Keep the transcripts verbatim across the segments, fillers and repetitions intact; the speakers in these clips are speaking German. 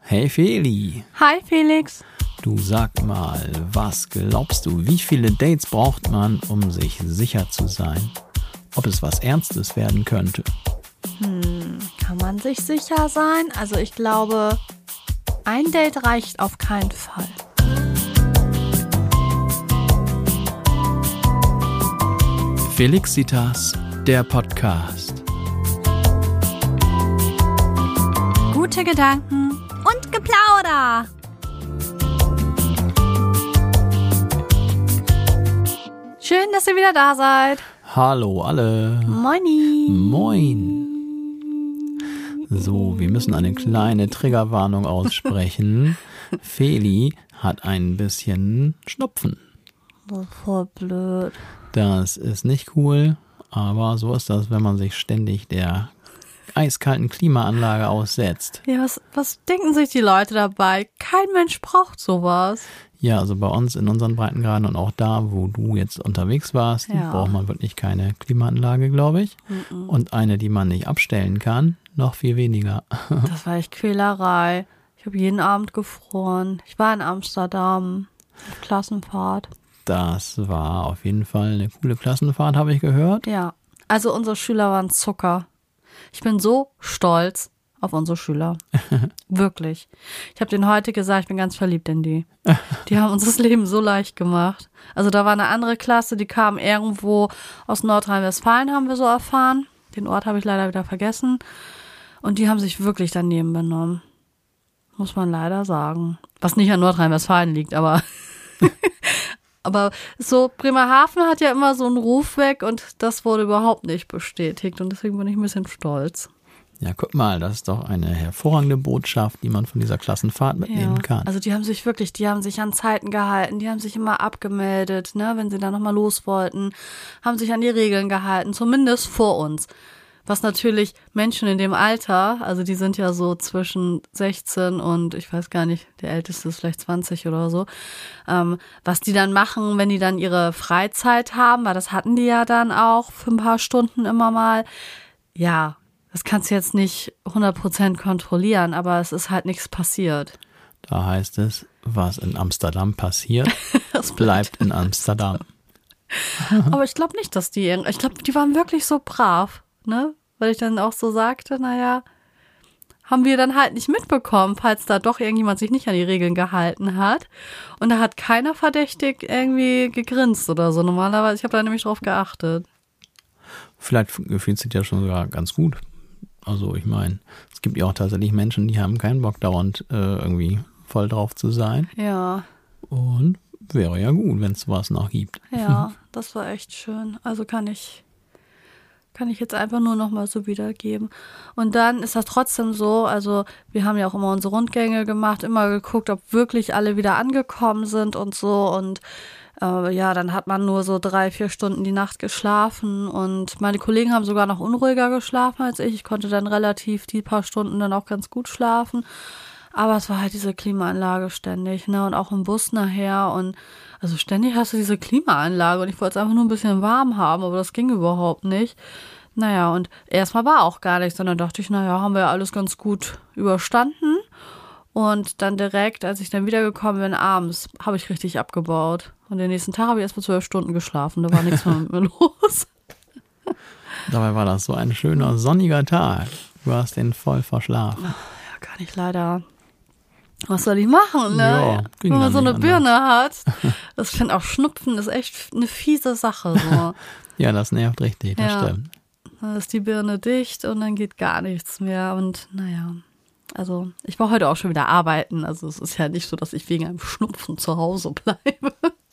Hey Feli. Hi Felix. Du, sag mal, was glaubst du, wie viele Dates braucht man, um sich sicher zu sein, ob es was Ernstes werden könnte? Hm, kann man sich sicher sein? Also ich glaube, ein Date reicht auf keinen Fall. Felixitas, der Podcast. Gute Gedanken und Geplauder. Schön, dass ihr wieder da seid. Hallo alle. Moini. Moin. So, wir müssen eine kleine Triggerwarnung aussprechen. Feli hat ein bisschen Schnupfen. Das ist voll blöd. Das ist nicht cool, aber so ist das, wenn man sich ständig der eiskalten Klimaanlage aussetzt. Ja, was, was denken sich die Leute dabei? Kein Mensch braucht sowas. Ja, also bei uns in unseren Breitengraden und auch da, wo du jetzt unterwegs warst, Ja. braucht man wirklich keine Klimaanlage, glaube ich. Mhm. Und eine, die man nicht abstellen kann, noch viel weniger. Das war echt Quälerei. Ich habe jeden Abend gefroren. Ich war in Amsterdam auf Klassenfahrt. Das war auf jeden Fall eine coole Klassenfahrt, habe ich gehört. Ja, also unsere Schüler waren Zucker. Ich bin so stolz auf unsere Schüler. Wirklich. Ich habe denen heute gesagt, ich bin ganz verliebt in die. Die haben uns das Leben so leicht gemacht. Also da war eine andere Klasse, die kam irgendwo aus Nordrhein-Westfalen, haben wir so erfahren. Den Ort habe ich leider wieder vergessen. Und die haben sich wirklich daneben benommen. Muss man leider sagen. Was nicht an Nordrhein-Westfalen liegt, aber... Aber so Bremerhaven hat ja immer so einen Ruf weg und das wurde überhaupt nicht bestätigt und deswegen bin ich ein bisschen stolz. Ja, guck mal, das ist doch eine hervorragende Botschaft, die man von dieser Klassenfahrt mitnehmen Ja, kann. also die haben sich wirklich, die haben sich an Zeiten gehalten, die haben sich immer abgemeldet, ne, wenn sie dann nochmal los wollten, haben sich an die Regeln gehalten, zumindest vor uns. Was natürlich Menschen in dem Alter, also die sind ja so zwischen sechzehn und ich weiß gar nicht, der Älteste ist vielleicht zwanzig oder so, ähm, was die dann machen, wenn die dann ihre Freizeit haben, weil das hatten die ja dann auch für ein paar Stunden immer mal. Ja, das kannst du jetzt nicht hundert Prozent kontrollieren, aber es ist halt nichts passiert. Da heißt es, was in Amsterdam passiert, Das bleibt in Amsterdam. Aber ich glaube nicht, dass die, ich glaube, die waren wirklich so brav. Ne? Weil ich dann auch so sagte, naja, haben wir dann halt nicht mitbekommen, falls da doch irgendjemand sich nicht an die Regeln gehalten hat. Und da hat keiner verdächtig irgendwie gegrinst oder so. Normalerweise, ich habe da nämlich drauf geachtet. Vielleicht gefühlt sich ja schon sogar ganz gut. Also ich meine, es gibt ja auch tatsächlich Menschen, die haben keinen Bock dauernd äh, irgendwie voll drauf zu sein. Ja, Und wäre ja gut, wenn es sowas noch gibt. ja, das war echt schön. Also kann ich... Kann ich jetzt einfach nur noch mal so wiedergeben. Und dann ist das trotzdem so, also wir haben ja auch immer unsere Rundgänge gemacht, immer geguckt, ob wirklich alle wieder angekommen sind und so. Und äh, ja, dann hat man nur so drei, vier Stunden die Nacht geschlafen. Und meine Kollegen haben sogar noch unruhiger geschlafen als ich. Ich konnte dann relativ die paar Stunden dann auch ganz gut schlafen. Aber es war halt diese Klimaanlage ständig, ne? Und auch im Bus nachher. Und also ständig hast du diese Klimaanlage und ich wollte es einfach nur ein bisschen warm haben, aber das ging überhaupt nicht. Naja, und erstmal war auch gar nichts, sondern dachte ich, naja, haben wir ja alles ganz gut überstanden. Und dann direkt, als ich dann wiedergekommen bin, abends, habe ich richtig abgebaut. Und den nächsten Tag habe ich erst mal zwölf Stunden geschlafen, da war nichts mehr mit mir los. Dabei war das so ein schöner, sonniger Tag. Du hast den voll verschlafen. Ja, gar nicht leider. Was soll ich machen, ne? Ja, ging wenn man dann so eine nicht Birne hat. Das finde auch Schnupfen ist echt eine fiese Sache. So. Ja, das nervt richtig, das Ja. stimmt. Dann ist die Birne dicht und dann geht gar nichts mehr. Und naja, also ich war heute auch schon wieder arbeiten. Also es ist ja nicht so, dass ich wegen einem Schnupfen zu Hause bleibe.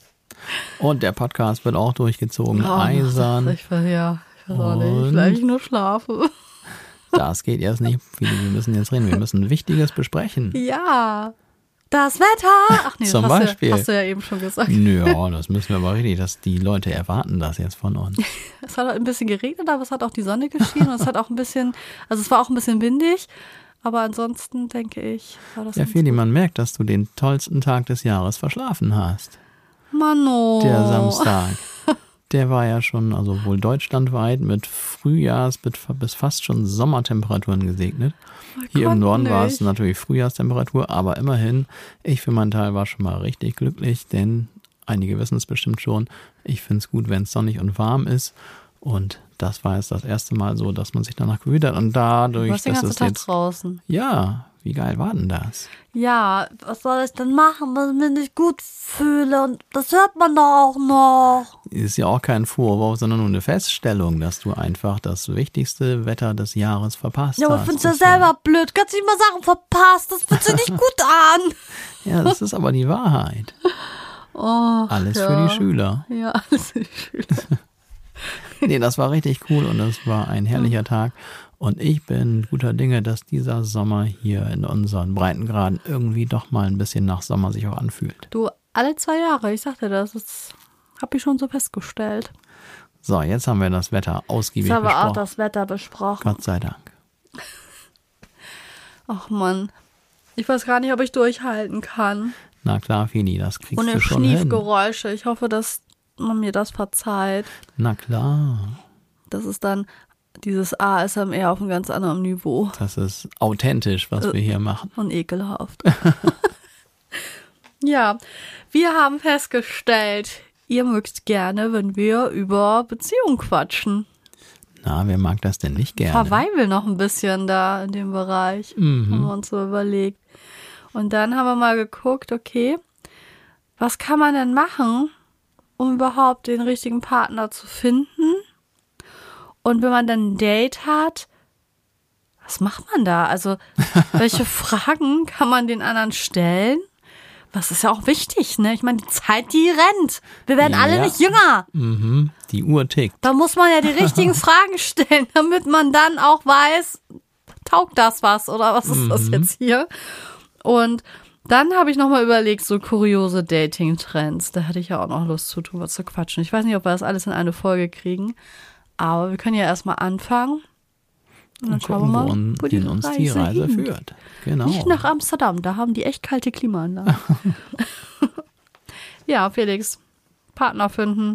Und der Podcast wird auch durchgezogen, Oh, eisern. Ich, ja, ich weiß auch nicht, Und? vielleicht nur schlafe. Das geht erst nicht. Wir müssen jetzt reden. Wir müssen Wichtiges besprechen. Ja, das Wetter. Ach nee, Zum das hast, Beispiel. Du, hast du ja eben schon gesagt. Ja, das müssen wir aber richtig. Dass die Leute erwarten das jetzt von uns. Es hat ein bisschen geregnet, aber es hat auch die Sonne geschienen und es hat auch ein bisschen, also es war auch ein bisschen windig, aber ansonsten denke ich, war das Ja, ganz Feli, gut. man merkt, dass du den tollsten Tag des Jahres verschlafen hast. Mano. Der Samstag. Der war ja schon, also wohl deutschlandweit mit Frühjahrs- bis fast schon Sommertemperaturen gesegnet. Hier im Norden war es natürlich Frühjahrstemperatur, aber immerhin, ich für meinen Teil war schon mal richtig glücklich, denn einige wissen es bestimmt schon, ich finde es gut, wenn es sonnig und warm ist. Und das war jetzt das erste Mal so, dass man sich danach gewöhnt hat. Und dadurch, du warst den dass ganzen es Tag jetzt draußen. Ja, wie geil war denn das? Ja, was soll ich denn machen, wenn ich mich nicht gut fühle? Und das hört man doch auch noch. Ist ja auch kein Vorwurf, sondern nur eine Feststellung, dass du einfach das wichtigste Wetter des Jahres verpasst ja, hast. Ja, aber findest du ja selber blöd. Kannst du nicht mal Sachen verpasst. Das fühlt sich nicht gut an. Ja, das ist aber die Wahrheit. Oh, alles ja. für die Schüler. Ja, alles für die Schüler. Nee, das war richtig cool und das war ein herrlicher Tag. Und ich bin guter Dinge, dass dieser Sommer hier in unseren Breitengraden irgendwie doch mal ein bisschen nach Sommer sich auch anfühlt. Du, alle zwei Jahre, ich sagte das, das habe ich schon so festgestellt. So, jetzt haben wir das Wetter ausgiebig jetzt haben wir besprochen. auch das Wetter besprochen. Gott sei Dank. Ach Mann, ich weiß gar nicht, ob ich durchhalten kann. Na klar, Fini, das kriegst Ohne du schon hin. Schniefgeräusche, ich hoffe, dass man mir das verzeiht. Na klar. Das ist dann dieses A S M R auf einem ganz anderen Niveau. Das ist authentisch, was äh, wir hier machen. Und ekelhaft. Ja, wir haben festgestellt, ihr mögt gerne, wenn wir über Beziehungen quatschen. Na, wer mag das denn nicht gerne? Verweilen noch ein bisschen da in dem Bereich, mhm. haben wir uns so überlegt. Und dann haben wir mal geguckt, okay, was kann man denn machen, um überhaupt den richtigen Partner zu finden? Und wenn man dann ein Date hat, was macht man da? Also, welche Fragen kann man den anderen stellen? Das ist ja auch wichtig, ne? Ich meine, die Zeit, die rennt. Wir werden ja alle nicht jünger. Mhm. Die Uhr tickt. Da muss man ja die richtigen Fragen stellen, damit man dann auch weiß, taugt das was oder was ist mhm. das jetzt hier? Und dann habe ich nochmal überlegt, so kuriose Dating-Trends. Da hatte ich ja auch noch Lust zu tun, was zu quatschen. Ich weiß nicht, ob wir das alles in eine Folge kriegen. Aber wir können ja erstmal anfangen. Und dann und schauen wir mal, gucken, wo die uns Reise die Reise hin. führt. Genau. Nicht nach Amsterdam, da haben die echt kalte Klimaanlagen. Ja, Felix, Partner finden.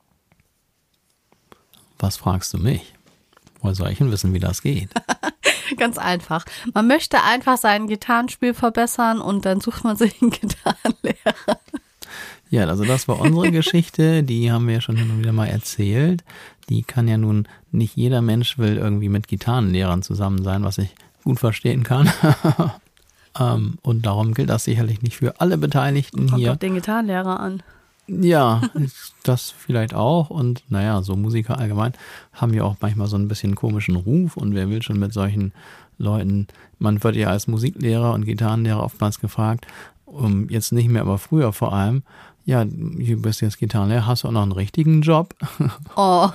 Was fragst du mich? Woher soll ich denn wissen, wie das geht? Ganz einfach. Man möchte einfach sein Gitarrenspiel verbessern und dann sucht man sich einen Gitarrenlehrer. Ja, also das war unsere Geschichte, die haben wir ja schon hin und wieder mal erzählt. Die kann ja nun, nicht jeder Mensch will irgendwie mit Gitarrenlehrern zusammen sein, was ich gut verstehen kann. ähm, und darum gilt das sicherlich nicht für alle Beteiligten Kommt hier. doch den Gitarrenlehrer an. Ja, das vielleicht auch. Und naja, so Musiker allgemein haben ja auch manchmal so ein bisschen komischen Ruf. Und wer will schon mit solchen Leuten, man wird ja als Musiklehrer und Gitarrenlehrer oftmals gefragt, um, jetzt nicht mehr, aber früher vor allem, ja, du bist jetzt Gitarrenlehrer, hast du auch noch einen richtigen Job? Oh.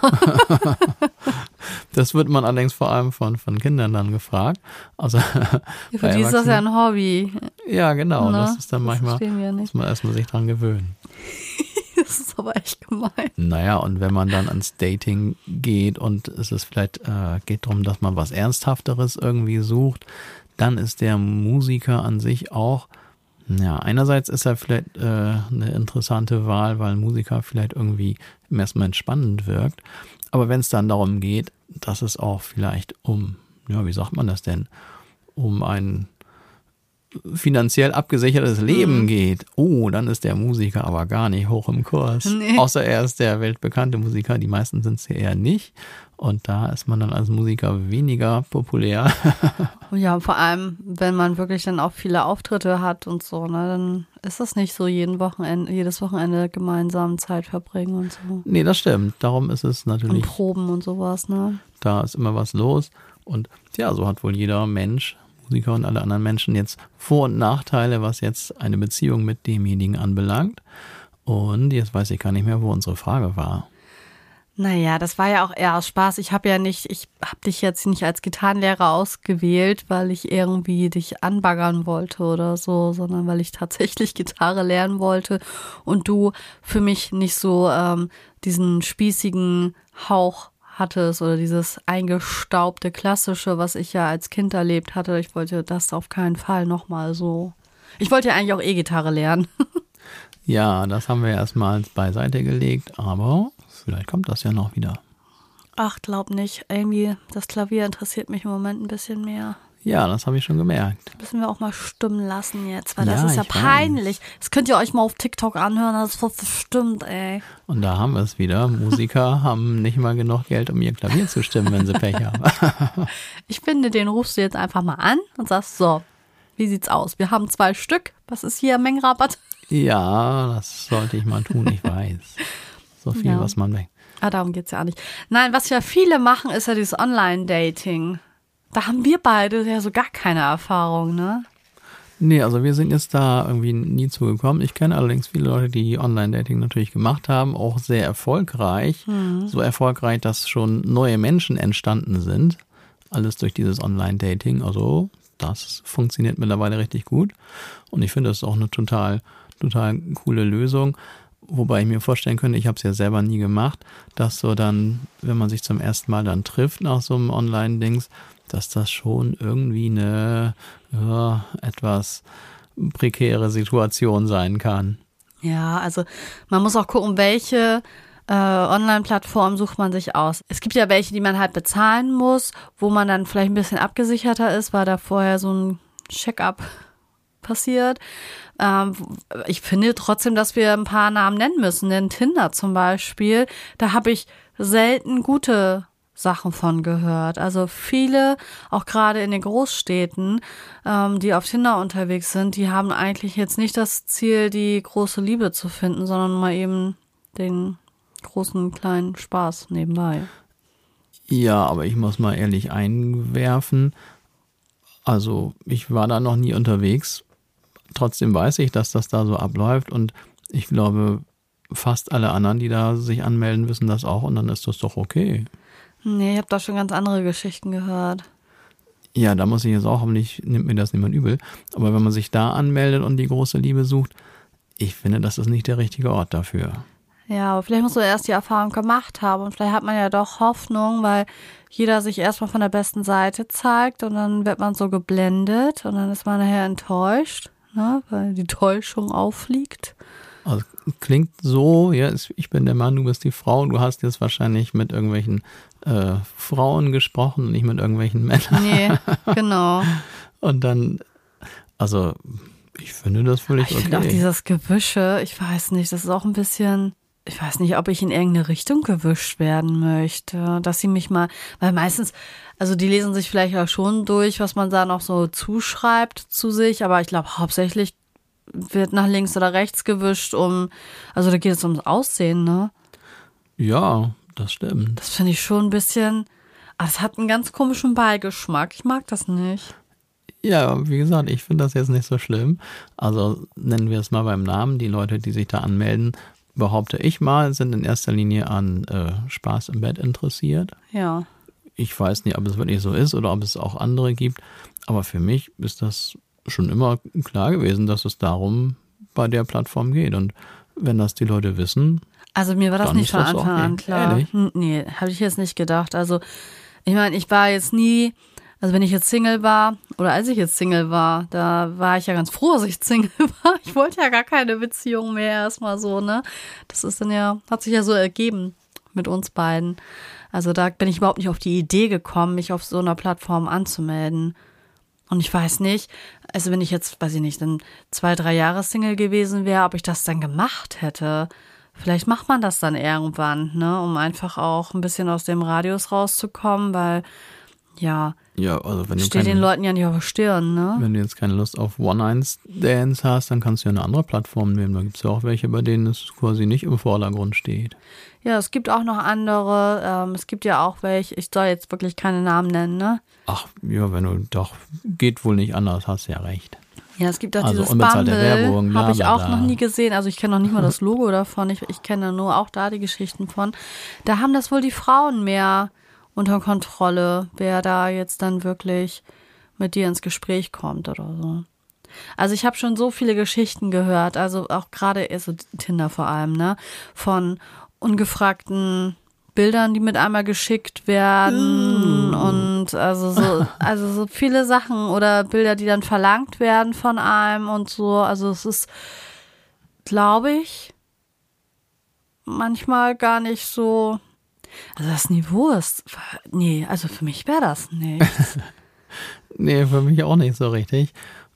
Das wird man allerdings vor allem von, von Kindern dann gefragt. Also, ja, für die ist das ja ein Hobby. Ja, genau. Na, das ist dann das manchmal, muss man erstmal sich dran gewöhnen. Das ist aber echt gemein. Naja, und wenn man dann ans Dating geht und es ist vielleicht äh, geht darum, dass man was Ernsthafteres irgendwie sucht, dann ist der Musiker an sich auch, ja, einerseits ist er vielleicht äh, eine interessante Wahl, weil ein Musiker vielleicht irgendwie im ersten Moment spannend wirkt. Aber wenn es dann darum geht, dass es auch vielleicht um, ja, wie sagt man das denn, um ein finanziell abgesichertes Leben mhm. geht, oh, dann ist der Musiker aber gar nicht hoch im Kurs. Nee. Außer er ist der weltbekannte Musiker, die meisten sind es ja eher nicht. Und da ist man dann als Musiker weniger populär. Ja, vor allem, wenn man wirklich dann auch viele Auftritte hat und so, ne, dann ist das nicht so jeden Wochenende, jedes Wochenende gemeinsam Zeit verbringen und so. Nee, das stimmt. Darum ist es natürlich. Und Proben und sowas, ne? Da ist immer was los. Und ja, so hat wohl jeder Mensch, Musiker und alle anderen Menschen jetzt Vor- und Nachteile, was jetzt eine Beziehung mit demjenigen anbelangt. Und jetzt weiß ich gar nicht mehr, wo unsere Frage war. Naja, das war ja auch eher aus Spaß. Ich habe ja nicht, ich habe dich jetzt nicht als Gitarrenlehrer ausgewählt, weil ich irgendwie dich anbaggern wollte oder so, sondern weil ich tatsächlich Gitarre lernen wollte und du für mich nicht so ähm, diesen spießigen Hauch hattest oder dieses eingestaubte Klassische, was ich ja als Kind erlebt hatte. Ich wollte das auf keinen Fall nochmal so. Ich wollte ja eigentlich auch E-Gitarre lernen. Ja, das haben wir erstmal beiseite gelegt, aber vielleicht kommt das ja noch wieder. Ach, glaub nicht. Irgendwie, das Klavier interessiert mich im Moment ein bisschen mehr. Ja, das habe ich schon gemerkt. Müssen wir auch mal stimmen lassen jetzt, weil das Ja, ist ja ich weiß. peinlich. Das könnt ihr euch mal auf TikTok anhören, das wird verstimmt, ey. Und da haben wir es wieder. Musiker haben nicht mal genug Geld, um ihr Klavier zu stimmen, wenn sie Pech haben. Ich finde, den rufst du jetzt einfach mal an und sagst, so, wie sieht's aus? Wir haben zwei Stück. Was ist hier Mengenrabatt? Ja, das sollte ich mal tun, ich weiß. So viel, Ja. was man denkt. Ah, darum geht's ja auch nicht. Nein, was ja viele machen, ist ja dieses Online-Dating. Da haben wir beide ja so gar keine Erfahrung, ne? Nee, also wir sind jetzt da irgendwie nie zugekommen. Ich kenne allerdings viele Leute, die Online-Dating natürlich gemacht haben, auch sehr erfolgreich. Mhm. So erfolgreich, dass schon neue Menschen entstanden sind. Alles durch dieses Online-Dating. Also das funktioniert mittlerweile richtig gut. Und ich finde, das ist auch eine total, total coole Lösung. Wobei ich mir vorstellen könnte, ich habe es ja selber nie gemacht, dass so dann, wenn man sich zum ersten Mal dann trifft nach so einem Online-Dings, dass das schon irgendwie eine ja, etwas prekäre Situation sein kann. Ja, also man muss auch gucken, welche äh, Online-Plattform sucht man sich aus. Es gibt ja welche, die man halt bezahlen muss, wo man dann vielleicht ein bisschen abgesicherter ist, weil da vorher so ein Check-up passiert. Ähm, ich finde trotzdem, dass wir ein paar Namen nennen müssen, denn Tinder zum Beispiel, da habe ich selten gute Sachen von gehört. Also viele, auch gerade in den Großstädten, ähm, die auf Tinder unterwegs sind, die haben eigentlich jetzt nicht das Ziel, die große Liebe zu finden, sondern mal eben den großen, kleinen Spaß nebenbei. Ja, aber ich muss mal ehrlich einwerfen, also ich war da noch nie unterwegs, trotzdem weiß ich, dass das da so abläuft und ich glaube, fast alle anderen, die da sich anmelden, wissen das auch und dann ist das doch okay. Nee, ich habe da schon ganz andere Geschichten gehört. Ja, da muss ich jetzt auch, hoffentlich nimmt mir das niemand übel, aber wenn man sich da anmeldet und die große Liebe sucht, ich finde, das ist nicht der richtige Ort dafür. Ja, aber vielleicht muss man erst die Erfahrung gemacht haben und vielleicht hat man ja doch Hoffnung, weil jeder sich erstmal von der besten Seite zeigt und dann wird man so geblendet und dann ist man nachher enttäuscht, ne, weil die Täuschung auffliegt. Also klingt so, ja, ich bin der Mann, du bist die Frau, du hast jetzt wahrscheinlich mit irgendwelchen äh, Frauen gesprochen und nicht mit irgendwelchen Männern. Nee, genau. Und dann, also ich finde das völlig Ich okay. finde auch dieses Gewische, ich weiß nicht, das ist auch ein bisschen, ich weiß nicht, ob ich in irgendeine Richtung gewischt werden möchte, dass sie mich mal, weil meistens, also die lesen sich vielleicht auch schon durch, was man da noch so zuschreibt zu sich, aber ich glaube hauptsächlich wird nach links oder rechts gewischt, um, also da geht es ums Aussehen, ne? Ja, das stimmt. Das finde ich schon ein bisschen, ah, das hat einen ganz komischen Beigeschmack, ich mag das nicht. Ja, wie gesagt, ich finde das jetzt nicht so schlimm. Also nennen wir es mal beim Namen. Die Leute, die sich da anmelden, behaupte ich mal, sind in erster Linie an äh, Spaß im Bett interessiert. Ja. Ich weiß nicht, ob es wirklich so ist oder ob es auch andere gibt. Aber für mich ist das schon immer klar gewesen, dass es darum bei der Plattform geht. Und wenn das die Leute wissen, Also mir war das dann nicht ist von das Anfang okay. an klar. Ehrlich? N- Nee, habe ich jetzt nicht gedacht. Also ich meine, ich war jetzt nie, also wenn ich jetzt Single war oder als ich jetzt Single war, da war ich ja ganz froh, dass ich Single war. Ich wollte ja gar keine Beziehung mehr erstmal so, ne? Das ist dann ja, hat sich ja so ergeben mit uns beiden. Also da bin ich überhaupt nicht auf die Idee gekommen, mich auf so einer Plattform anzumelden. Und ich weiß nicht, also wenn ich jetzt, weiß ich nicht, dann zwei, drei Jahre Single gewesen wäre, ob ich das dann gemacht hätte. Vielleicht macht man das dann irgendwann, ne, um einfach auch ein bisschen aus dem Radius rauszukommen, weil, ja, ja, also wenn du, steht den keine, Leuten ja nicht auf der Stirn, ne? wenn du jetzt keine Lust auf One-Night-Stands hast, dann kannst du ja eine andere Plattform nehmen. Da gibt es ja auch welche, bei denen es quasi nicht im Vordergrund steht. Ja, es gibt auch noch andere, ähm, es gibt ja auch welche, ich soll jetzt wirklich keine Namen nennen, ne? Ach, ja, wenn du doch, geht wohl nicht anders, hast ja recht. Ja, es gibt auch Also dieses unbezahlte Bumble, Werbung, bla, habe ich bla, auch bla. noch nie gesehen. Also ich kenne noch nicht mal das Logo davon. Ich, ich kenne nur auch da die Geschichten von. Da haben das wohl die Frauen mehr unter Kontrolle, wer da jetzt dann wirklich mit dir ins Gespräch kommt oder so. Also ich habe schon so viele Geschichten gehört, also auch gerade also Tinder vor allem, ne, von ungefragten Bildern, die mit einmal geschickt werden mm. und also so, also so viele Sachen oder Bilder, die dann verlangt werden von einem und so. Also es ist, glaube ich, manchmal gar nicht so. Also das Niveau ist, nee, also für mich wäre das nichts. Nee, für mich auch nicht so richtig.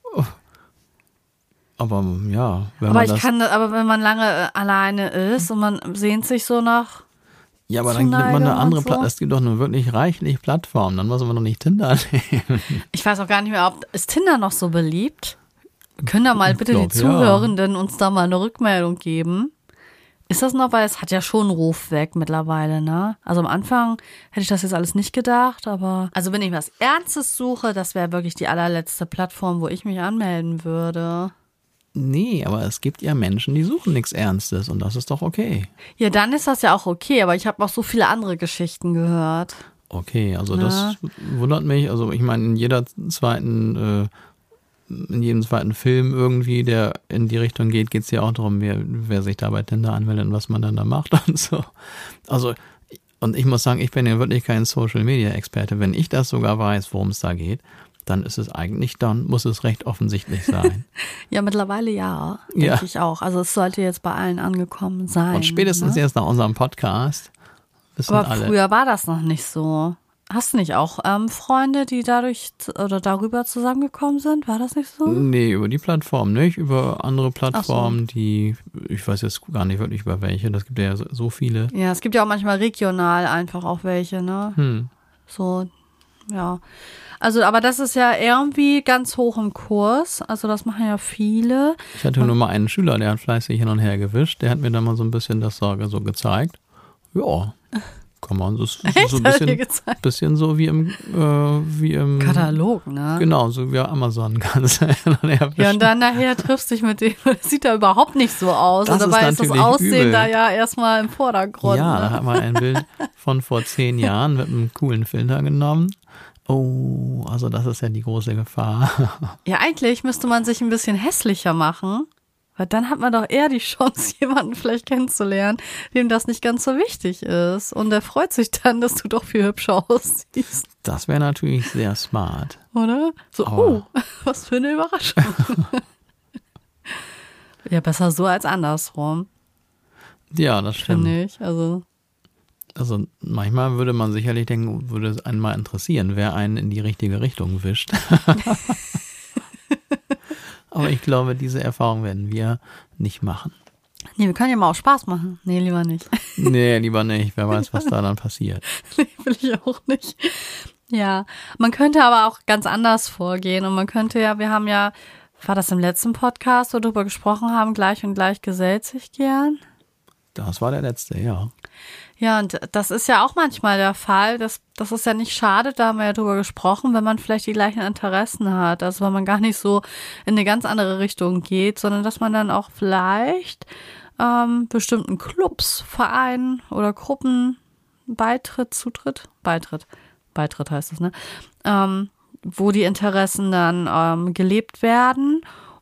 Aber ja, wenn aber man ich das, kann, aber wenn man lange äh, alleine ist und man sehnt sich so nach. ja, aber dann nimmt man eine Zuneigung andere und so. Plattform. Es gibt doch nur wirklich reichlich Plattformen. Dann muss man doch nicht Tinder nehmen. Ich weiß auch gar nicht mehr, ob ist Tinder noch so beliebt? Können da mal Ich bitte glaub, die ja. Zuhörenden uns da mal eine Rückmeldung geben? Ist das noch, weil es hat ja schon einen Ruf weg mittlerweile, ne? Also am Anfang hätte ich das jetzt alles nicht gedacht, aber also wenn ich was Ernstes suche, das wäre wirklich die allerletzte Plattform, wo ich mich anmelden würde. Nee, aber es gibt ja Menschen, die suchen nichts Ernstes und das ist doch okay. Ja, dann ist das ja auch okay, aber ich habe auch so viele andere Geschichten gehört. Okay, also Ja. das wundert mich. Also ich meine, in jeder zweiten, äh, in jedem zweiten Film irgendwie, der in die Richtung geht, geht es ja auch darum, wer, wer sich da bei Tinder anmeldet und was man dann da macht und so. Also, und ich muss sagen, ich bin ja wirklich kein Social-Media-Experte. Wenn ich das sogar weiß, worum es da geht, dann ist es eigentlich, dann muss es recht offensichtlich sein. Ja, mittlerweile ja, denke Ja. ich auch. Also es sollte jetzt bei allen angekommen sein. Und spätestens ne? jetzt nach unserem Podcast wissen Aber alle. früher war das noch nicht so. Hast du nicht auch ähm, Freunde, die dadurch z- oder darüber zusammengekommen sind? War das nicht so? Nee, über die Plattform nicht, über andere Plattformen, die, ich weiß jetzt gar nicht wirklich über welche, das gibt ja so- so viele. Ja, es gibt ja auch manchmal regional einfach auch welche, ne? Hm. So, ja. Also, aber das ist ja irgendwie ganz hoch im Kurs. Also, das machen ja viele. Ich hatte nur mal einen Schüler, der hat fleißig hin und her gewischt, der hat mir dann mal so ein bisschen das so so gezeigt. Ja, kann man, das ist Echt? so ein Hat er dir bisschen, gezeigt? bisschen so wie im, äh, wie im Katalog, ne? Genau, so wie Amazon kannst du hin und her Ja, wischen. und dann nachher triffst du dich mit dem, das sieht da überhaupt nicht so aus. Das und dabei ist ist das natürlich Aussehen übel. da ja erstmal im Vordergrund. Ja, ne? da hat man ein Bild von vor zehn Jahren mit einem coolen Filter genommen. Oh, also das ist ja die große Gefahr. Ja, eigentlich müsste man sich ein bisschen hässlicher machen, weil dann hat man doch eher die Chance, jemanden vielleicht kennenzulernen, dem das nicht ganz so wichtig ist. Und der freut sich dann, dass du doch viel hübscher aussiehst, Das wäre natürlich sehr smart. oder? So, Aber- oh, was für eine Überraschung. Ja, besser so als andersrum, Ja, das stimmt. finde ich. Also, Also manchmal würde man sicherlich denken, würde es einen mal interessieren, wer einen in die richtige Richtung wischt. Aber ich glaube, diese Erfahrung werden wir nicht machen. nee, wir können ja mal auch Spaß machen. Nee, lieber nicht. Nee, lieber nicht. Wer weiß, was da dann passiert. Nee, will ich auch nicht. Ja, man könnte aber auch ganz anders vorgehen und man könnte ja, wir haben ja, war das im letzten Podcast, wo wir darüber gesprochen haben, gleich und gleich gesellt sich gern? Das war der letzte, ja. Ja, und das ist ja auch manchmal der Fall. Das, das ist ja nicht schade, da haben wir ja drüber gesprochen, wenn man vielleicht die gleichen Interessen hat. Also wenn man gar nicht so in eine ganz andere Richtung geht, sondern dass man dann auch vielleicht ähm, bestimmten Clubs, Vereinen oder Gruppen Beitritt, Zutritt, Beitritt, Beitritt heißt es, ne? Ähm, wo die Interessen dann ähm, gelebt werden.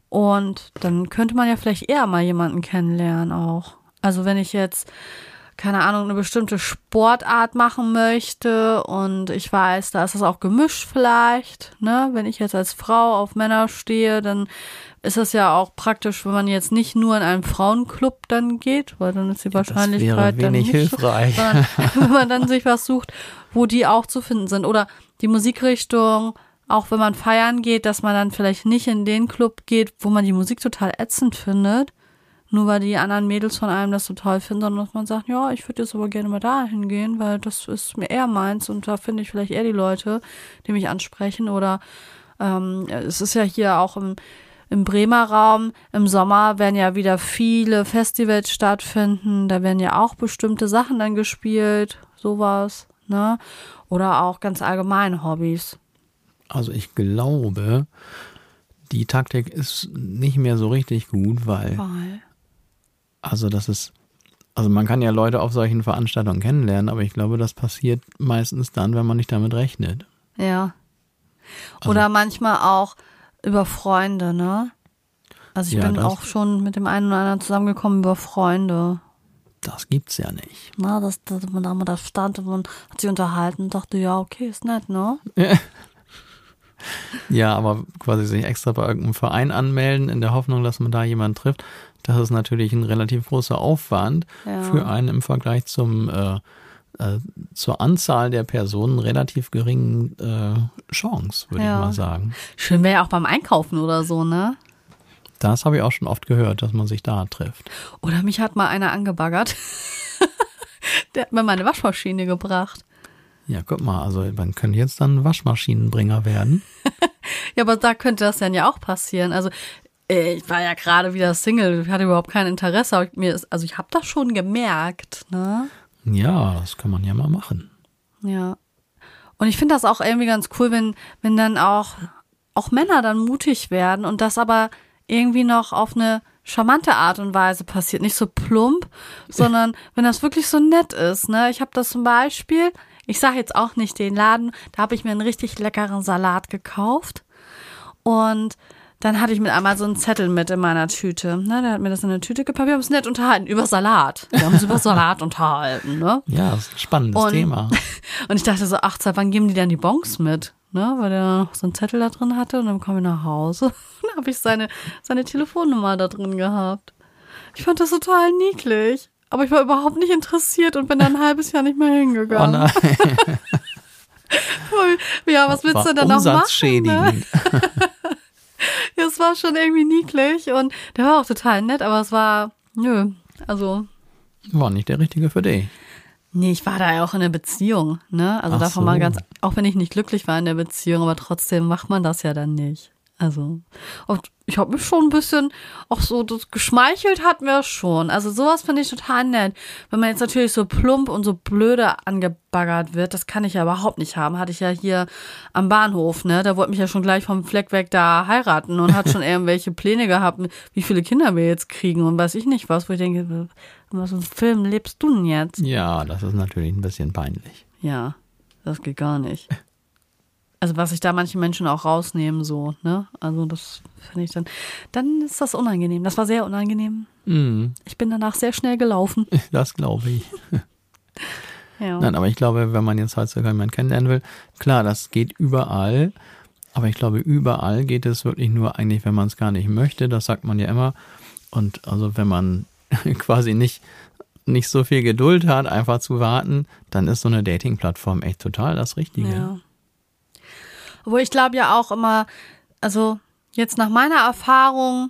Und dann könnte man ja vielleicht eher mal jemanden kennenlernen auch. Also wenn ich jetzt keine Ahnung, eine bestimmte Sportart machen möchte und ich weiß, da ist es auch gemischt vielleicht, ne? Wenn ich jetzt als Frau auf Männer stehe, dann ist es ja auch praktisch, wenn man jetzt nicht nur in einen Frauenclub dann geht, weil dann ist die Wahrscheinlichkeit das wäre wenig dann nicht hilfreich. So, sondern wenn man dann sich was sucht, wo die auch zu finden sind oder die Musikrichtung, auch wenn man feiern geht, dass man dann vielleicht nicht in den Club geht, wo man die Musik total ätzend findet, nur weil die anderen Mädels von einem das so toll finden, sondern dass man sagt, ja, ich würde jetzt aber gerne mal da hingehen, weil das ist mir eher meins und da finde ich vielleicht eher die Leute, die mich ansprechen. Oder ähm, es ist ja hier auch im, im Bremer Raum, im Sommer werden ja wieder viele Festivals stattfinden, da werden ja auch bestimmte Sachen dann gespielt, sowas, ne? Oder auch ganz allgemein Hobbys. Also ich glaube, die Taktik ist nicht mehr so richtig gut, weil Weil Also das ist, also man kann ja Leute auf solchen Veranstaltungen kennenlernen, aber ich glaube, das passiert meistens dann, wenn man nicht damit rechnet. Ja. Oder manchmal auch über Freunde, ne? Also ich Ja, bin das- auch schon mit dem einen oder anderen zusammengekommen über Freunde. Das gibt's ja nicht. Na, dass das, man da mal da stand und man hat sich unterhalten und dachte, ja, okay, ist nett, ne? Ja, aber quasi sich extra bei irgendeinem Verein anmelden, in der Hoffnung, dass man da jemanden trifft, das ist natürlich ein relativ großer Aufwand Ja. für einen im Vergleich zum äh, äh, zur Anzahl der Personen relativ geringen äh, Chance, würde Ja. ich mal sagen. Schön wäre ja auch beim Einkaufen oder so, ne? Das habe ich auch schon oft gehört, dass man sich da trifft. Oder mich hat mal einer angebaggert. Der hat mir meine Waschmaschine gebracht. Ja, guck mal, also man könnte jetzt dann Waschmaschinenbringer werden. Ja, aber da könnte das dann ja auch passieren. Also äh, ich war ja gerade wieder Single, ich hatte überhaupt kein Interesse. Aber mir ist, also ich habe das schon gemerkt, ne? Ja, das kann man ja mal machen. Ja. Und ich finde das auch irgendwie ganz cool, wenn, wenn dann auch, auch Männer dann mutig werden und das aber irgendwie noch auf eine charmante Art und Weise passiert. Nicht so plump, sondern wenn das wirklich so nett ist, ne? Ich habe das zum Beispiel, ich sage jetzt auch nicht den Laden, da habe ich mir einen richtig leckeren Salat gekauft und dann hatte ich mit einmal so einen Zettel mit in meiner Tüte. Ne? Der hat mir das in eine Tüte gepackt. Wir haben uns nett unterhalten über Salat. Wir haben uns über Salat unterhalten. Ne? Ja, das ist ein spannendes Und- Thema. Und ich dachte so, ach, seit wann geben die dann die Bons mit? Ne? Weil der noch so einen Zettel da drin hatte und dann komme ich nach Hause. Und dann habe ich seine, seine Telefonnummer da drin gehabt. Ich fand das total niedlich. Aber ich war überhaupt nicht interessiert und bin dann ein halbes Jahr nicht mehr Oh hingegangen. nein, Ja, was willst war du denn noch machen? Ne? umsatzschädigend. Ja, es war schon irgendwie niedlich und der war auch total nett, aber es war, nö, also, War nicht der Richtige für dich. nee, ich war da ja auch in einer Beziehung, ne? Also Ach davon so. mal ganz, auch wenn ich nicht glücklich war in der Beziehung, aber trotzdem macht man das ja dann nicht. Also, und ich habe mich schon ein bisschen, auch so das geschmeichelt hat mir schon. Also sowas finde ich total nett. Wenn man jetzt natürlich so plump und so blöde angebaggert wird, das kann ich ja überhaupt nicht haben. Hatte ich ja hier am Bahnhof, ne? Da wollte mich ja schon gleich vom Fleck weg da heiraten und hat schon irgendwelche Pläne gehabt, wie viele Kinder wir jetzt kriegen und weiß ich nicht was, wo ich denke, in was für einem Film lebst du denn jetzt? Ja, das ist natürlich ein bisschen peinlich. Ja, das geht gar nicht. Also was sich da manche Menschen auch rausnehmen, so, ne? Also das finde ich dann, dann ist das unangenehm. Das war sehr unangenehm. Mhm, Ich bin danach sehr schnell gelaufen. das glaube ich. Ja. Nein, aber ich glaube, wenn man jetzt heutzutage jemanden kennenlernen will, klar, das geht überall. Aber ich glaube, überall geht es wirklich nur eigentlich, wenn man es gar nicht möchte. Das sagt man ja immer. Und also wenn man quasi nicht, nicht so viel Geduld hat, einfach zu warten, dann ist so eine Dating-Plattform echt total das Richtige. Ja. Obwohl ich glaube ja auch immer, also jetzt nach meiner Erfahrung,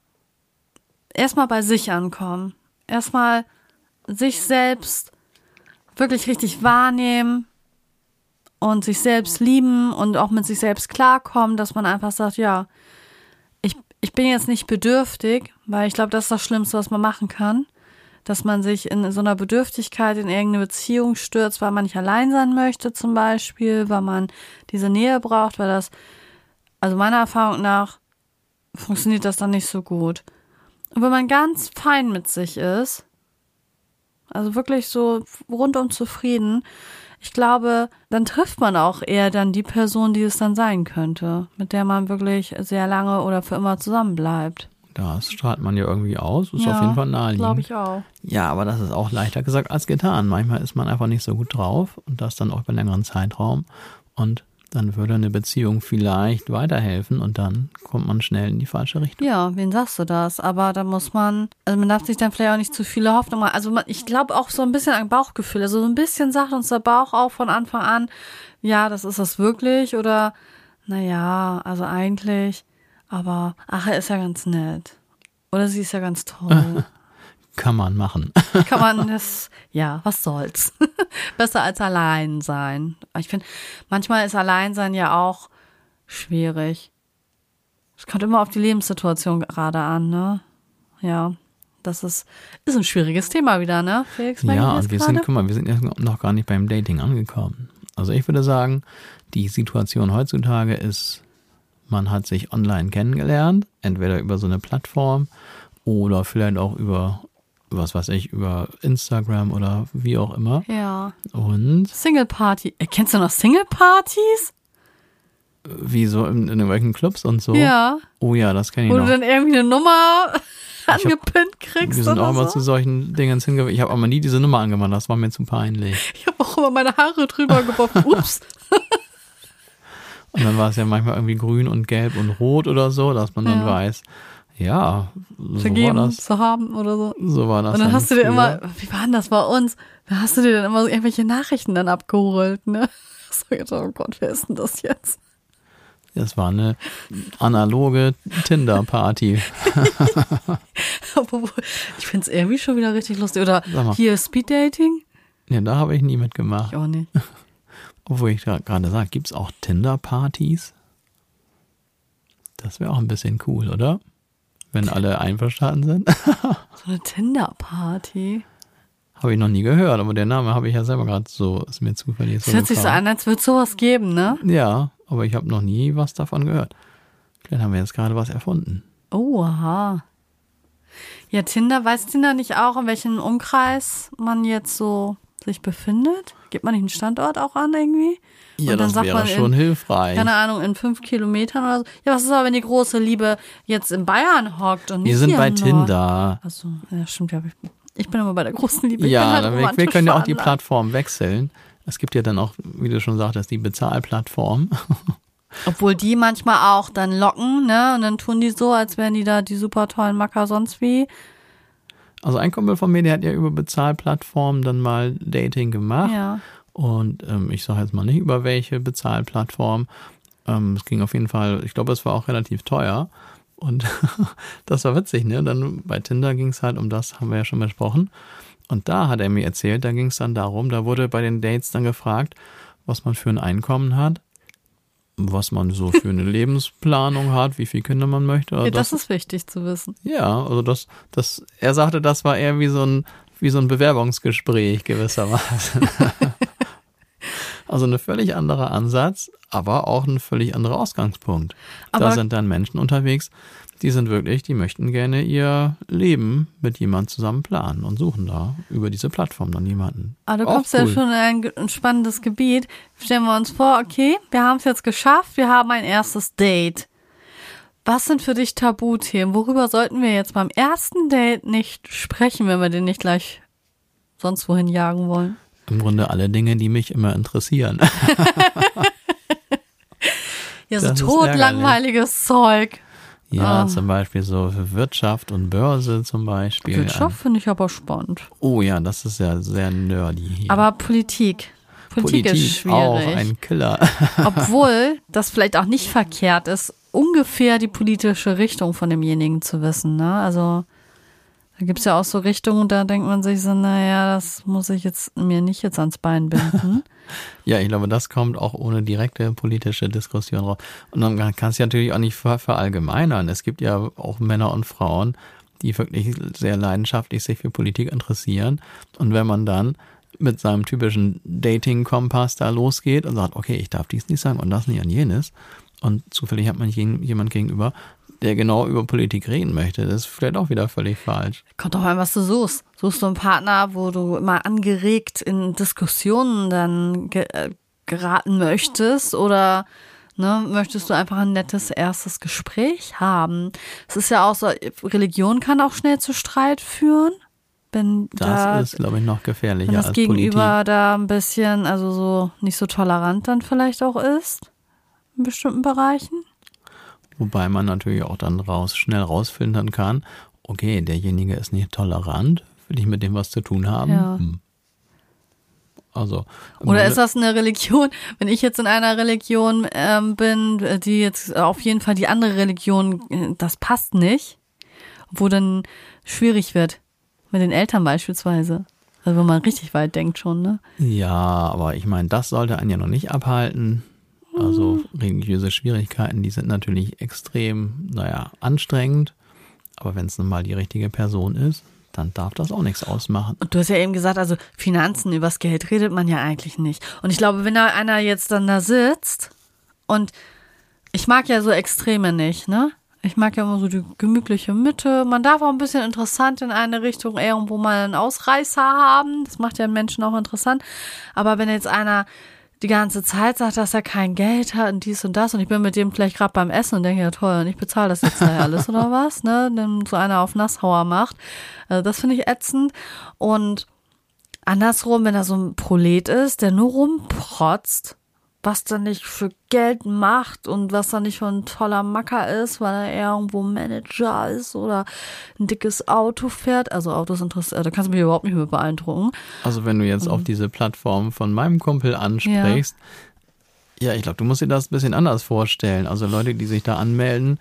erstmal bei sich ankommen. Erstmal sich selbst wirklich richtig wahrnehmen und sich selbst lieben und auch mit sich selbst klarkommen, dass man einfach sagt, ja, ich, ich bin jetzt nicht bedürftig, weil ich glaube, das ist das Schlimmste, was man machen kann. Dass man sich in so einer Bedürftigkeit in irgendeine Beziehung stürzt, weil man nicht allein sein möchte zum Beispiel, weil man diese Nähe braucht, weil das, also meiner Erfahrung nach, funktioniert das dann nicht so gut. Und wenn man ganz fein mit sich ist, also wirklich so rundum zufrieden, ich glaube, dann trifft man auch eher dann die Person, die es dann sein könnte, mit der man wirklich sehr lange oder für immer zusammen bleibt. Das strahlt man ja irgendwie aus, ist Ja, auf jeden Fall naheliegend. glaube ich auch. Ja, aber das ist auch leichter gesagt als getan. Manchmal ist man einfach nicht so gut drauf und das dann auch über einen längeren Zeitraum. Und dann würde eine Beziehung vielleicht weiterhelfen und dann kommt man schnell in die falsche Richtung. Ja, wen sagst du das? Aber da muss man, also man darf sich dann vielleicht auch nicht zu viele Hoffnungen machen. Also man, ich glaube auch so ein bisschen an Bauchgefühl. Also so ein bisschen sagt uns der Bauch auch von Anfang an, ja, das ist das wirklich oder naja, also eigentlich, aber ach, er ist ja ganz nett. Oder sie ist ja ganz toll. Kann man machen. Kann man das, ja, was soll's. Besser als allein sein. Ich finde, manchmal ist Alleinsein ja auch schwierig. Es kommt immer auf die Lebenssituation gerade an, ne? Ja, das ist, ist ein schwieriges Thema wieder, ne? Felix, merke ich Ja, das und wir gerade? sind, guck mal, wir sind jetzt noch gar nicht beim Dating angekommen. Also ich würde sagen, die Situation heutzutage ist, man hat sich online kennengelernt, entweder über so eine Plattform oder vielleicht auch über, was weiß ich, über Instagram oder wie auch immer. Ja. Und Single Party. Äh, kennst du noch Single Partys? wie so in, in irgendwelchen Clubs und so. Ja. Oh ja, das kenne ich Wo noch. du dann irgendwie eine Nummer hab- angepinnt kriegst Wir sind oder auch immer so. zu solchen Dingen hingewiesen. Ich habe aber nie diese Nummer angemacht, das war mir zu peinlich. Ich habe auch immer meine Haare drüber geworfen. Ups. Und dann war es ja manchmal irgendwie grün und gelb und rot oder so, dass man dann Ja. weiß, ja, so Vergeben war das. zu haben oder so. So war das. Und dann hast du dir früher. immer, wie war denn das bei uns? Da hast du dir dann immer so irgendwelche Nachrichten dann abgeholt, ne? So gedacht, oh Gott, wer ist denn das jetzt? Das war eine analoge Tinder-Party. Obwohl, ich finde es irgendwie schon wieder richtig lustig. Oder Sag mal. hier Speeddating? Ja, da habe ich nie mitgemacht. Ich auch nicht. Obwohl ich da gerade sage, gibt es auch Tinder-Partys? Das wäre auch ein bisschen cool, oder? Wenn alle einverstanden sind. So eine Tinder-Party. Habe ich noch nie gehört, aber der Name habe ich ja selber gerade so, ist mir zufällig so Das hört sich so gekommen. an, als würde es sowas geben, ne? Ja, aber ich habe noch nie was davon gehört. Vielleicht haben wir jetzt gerade was erfunden. Oh, aha. Ja, Tinder, weiß Tinder nicht auch, in welchem Umkreis man jetzt so sich befindet? Gibt man nicht einen Standort auch an irgendwie? Ja, Und dann das sagt wäre man schon in, hilfreich. keine Ahnung, in fünf Kilometern oder so. Ja, was ist aber, wenn die große Liebe jetzt in Bayern hockt und nicht Wir sind hier bei im Norden? Tinder. Achso, ja, stimmt ja. Ich bin immer bei der großen Liebe. Ich bin Ja, halt dann, wir, wir romantisch können ja auch die veranlagt. Plattform wechseln. Es gibt ja dann auch, wie du schon sagtest, die Bezahlplattform. Obwohl die manchmal auch dann locken, ne? Und dann tun die so, als wären die da die super tollen Macker sonst wie. Also ein Kumpel von mir, der hat ja über Bezahlplattformen dann mal Dating gemacht. Ja. Und ähm, ich sage jetzt mal nicht über welche Bezahlplattform. Ähm, es ging auf jeden Fall, ich glaube, es war auch relativ teuer. Und das war witzig, ne? Dann bei Tinder ging es halt um das, haben wir ja schon besprochen. Und da hat er mir erzählt, da ging es dann darum, da wurde bei den Dates dann gefragt, was man für ein Einkommen hat, was man so für eine Lebensplanung hat, wie viele Kinder man möchte. Also Ja, das ist wichtig zu wissen. ja, also das, das, er sagte, das war eher wie so ein, wie so ein Bewerbungsgespräch gewissermaßen. Also ein völlig anderer Ansatz, aber auch ein völlig anderer Ausgangspunkt. Aber da sind dann Menschen unterwegs, die sind wirklich, die möchten gerne ihr Leben mit jemandem zusammen planen und suchen da über diese Plattform dann jemanden. Aber du Auch kommst cool. ja schon in ein, ein spannendes Gebiet. Stellen wir uns vor, okay, wir haben es jetzt geschafft, wir haben ein erstes Date. Was sind für dich Tabuthemen? Worüber sollten wir jetzt beim ersten Date nicht sprechen, wenn wir den nicht gleich sonst wohin jagen wollen? Im Grunde alle Dinge, die mich immer interessieren. Ja, so Das ist totlangweiliges Zeug. Ja, Ah. zum Beispiel so Wirtschaft und Börse zum Beispiel. Wirtschaft finde ich aber spannend. Oh ja, das ist ja sehr nerdy hier. Aber Politik. Politik, ist schwierig. auch ein Killer. Obwohl das vielleicht auch nicht verkehrt ist, ungefähr die politische Richtung von demjenigen zu wissen. Ne? Also da gibt es ja auch so Richtungen, da denkt man sich so, naja, das muss ich jetzt mir nicht jetzt ans Bein binden. Ja, ich glaube, das kommt auch ohne direkte politische Diskussion raus. Und dann kannst du natürlich auch nicht ver verallgemeinern. Es gibt ja auch Männer und Frauen, die wirklich sehr leidenschaftlich sich für Politik interessieren. Und wenn man dann mit seinem typischen Dating-Kompass da losgeht und sagt, okay, ich darf dies nicht sagen und das nicht und jenes, und zufällig hat man jemand gegenüber, der genau über Politik reden möchte, das ist vielleicht auch wieder völlig falsch. Kommt doch an, was du suchst. Suchst du einen Partner, wo du immer angeregt in Diskussionen dann ge äh, geraten möchtest, oder ne, möchtest du einfach ein nettes erstes Gespräch haben? Es ist ja auch so, Religion kann auch schnell zu Streit führen. Wenn Das da, ist, glaube ich, noch gefährlicher wenn das als Gegenüber Politik. da ein bisschen, also so nicht so tolerant dann vielleicht auch ist, in bestimmten Bereichen. Wobei man natürlich auch dann raus, schnell rausfiltern kann, okay, derjenige ist nicht tolerant, will ich mit dem was zu tun haben? Ja. Hm. Also, Oder ist das eine Religion, wenn ich jetzt in einer Religion ähm, bin, die jetzt auf jeden Fall die andere Religion, äh, das passt nicht, wo dann schwierig wird, mit den Eltern beispielsweise. Also wenn man richtig weit denkt schon, ne? Ja, aber ich meine, das sollte einen ja noch nicht abhalten. Also religiöse Schwierigkeiten, die sind natürlich extrem, naja, anstrengend. Aber wenn es nun mal die richtige Person ist, dann darf das auch nichts ausmachen. Und du hast ja eben gesagt, also Finanzen, übers Geld redet man ja eigentlich nicht. Und ich glaube, wenn da einer jetzt dann da sitzt, und ich mag ja so Extreme nicht, ne? Ich mag ja immer so die gemütliche Mitte. Man darf auch ein bisschen interessant in eine Richtung irgendwo mal einen Ausreißer haben. Das macht ja einen Menschen auch interessant. Aber wenn jetzt einer die ganze Zeit sagt, dass er kein Geld hat und dies und das, und ich bin mit dem vielleicht gerade beim Essen und denke, ja toll, und ich bezahle das jetzt gleich alles oder was, ne? Dann so einer auf Nasshauer macht. Also das finde ich ätzend. Und andersrum, wenn er so ein Prolet ist, der nur rumprotzt was der nicht für Geld macht und was da nicht für ein toller Macker ist, weil er irgendwo Manager ist oder ein dickes Auto fährt. Also Autos interessiert, da kannst du mich überhaupt nicht mehr beeindrucken. Also wenn du jetzt mhm. auf diese Plattform von meinem Kumpel ansprichst, ja, ja ich glaube, du musst dir das ein bisschen anders vorstellen. Also Leute, die sich da anmelden,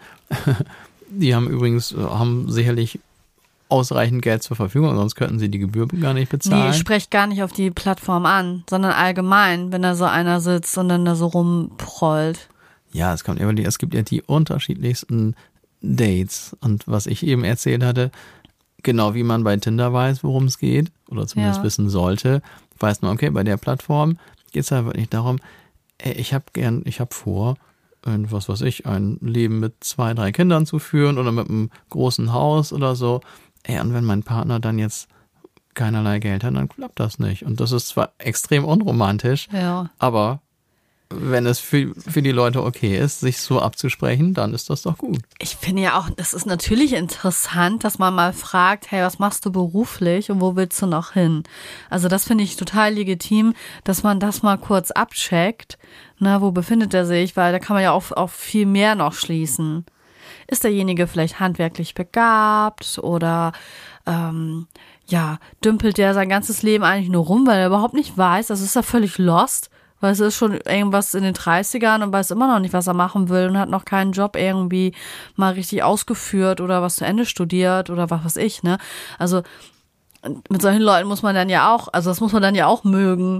die haben übrigens, haben sicherlich ausreichend Geld zur Verfügung, sonst könnten sie die Gebühr gar nicht bezahlen. Nee, ich spreche gar nicht auf die Plattform an, sondern allgemein, wenn da so einer sitzt und dann da so rumprollt. Ja, es kommt immer die, es gibt ja die unterschiedlichsten Dates. Und was ich eben erzählt hatte, genau wie man bei Tinder weiß, worum es geht, oder zumindest Ja. wissen sollte, weiß man, okay, bei der Plattform geht es halt wirklich darum, ey, ich habe gern, ich habe vor, ein, was weiß ich, ein Leben mit zwei, drei Kindern zu führen oder mit einem großen Haus oder so. Ey, und wenn mein Partner dann jetzt keinerlei Geld hat, dann klappt das nicht. Und das ist zwar extrem unromantisch, Ja. aber wenn es für, für die Leute okay ist, sich so abzusprechen, dann ist das doch gut. Ich finde ja auch, das ist natürlich interessant, dass man mal fragt, hey, was machst du beruflich und wo willst du noch hin? Also das finde ich total legitim, dass man das mal kurz abcheckt. Na, wo befindet er sich? Weil da kann man ja auch auf viel mehr noch schließen. Ist derjenige vielleicht handwerklich begabt oder ähm, ja, dümpelt der sein ganzes Leben eigentlich nur rum, weil er überhaupt nicht weiß, also ist er völlig lost, weil es ist schon irgendwas in den dreißigern und weiß immer noch nicht, was er machen will und hat noch keinen Job irgendwie mal richtig ausgeführt oder was zu Ende studiert oder was weiß ich, ne? Also mit solchen Leuten muss man dann ja auch, also das muss man dann ja auch mögen.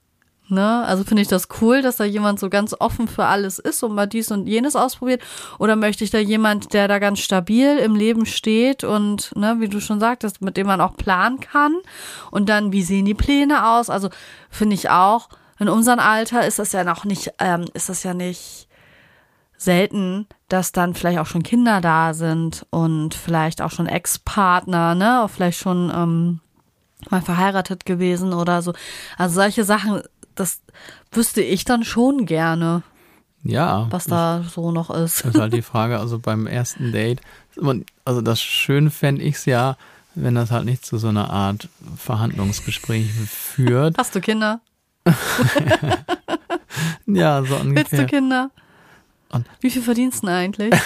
Ne? Also finde ich das cool, dass da jemand so ganz offen für alles ist und mal dies und jenes ausprobiert. Oder möchte ich da jemand, der da ganz stabil im Leben steht und, ne, wie du schon sagtest, mit dem man auch planen kann. Und dann, wie sehen die Pläne aus? Also finde ich auch, in unserem Alter ist das ja noch nicht, ähm, ist das ja nicht selten, dass dann vielleicht auch schon Kinder da sind und vielleicht auch schon Ex-Partner, ne, auch vielleicht schon ähm, mal verheiratet gewesen oder so. Also solche Sachen, das wüsste ich dann schon gerne, Ja. was da so noch ist. Das ist halt die Frage, also beim ersten Date, also das schön fände ich es ja, wenn das halt nicht zu so einer Art Verhandlungsgespräch führt. Hast du Kinder? Ja, so ungefähr. Willst du Kinder? Und wie viel verdienst du denn eigentlich?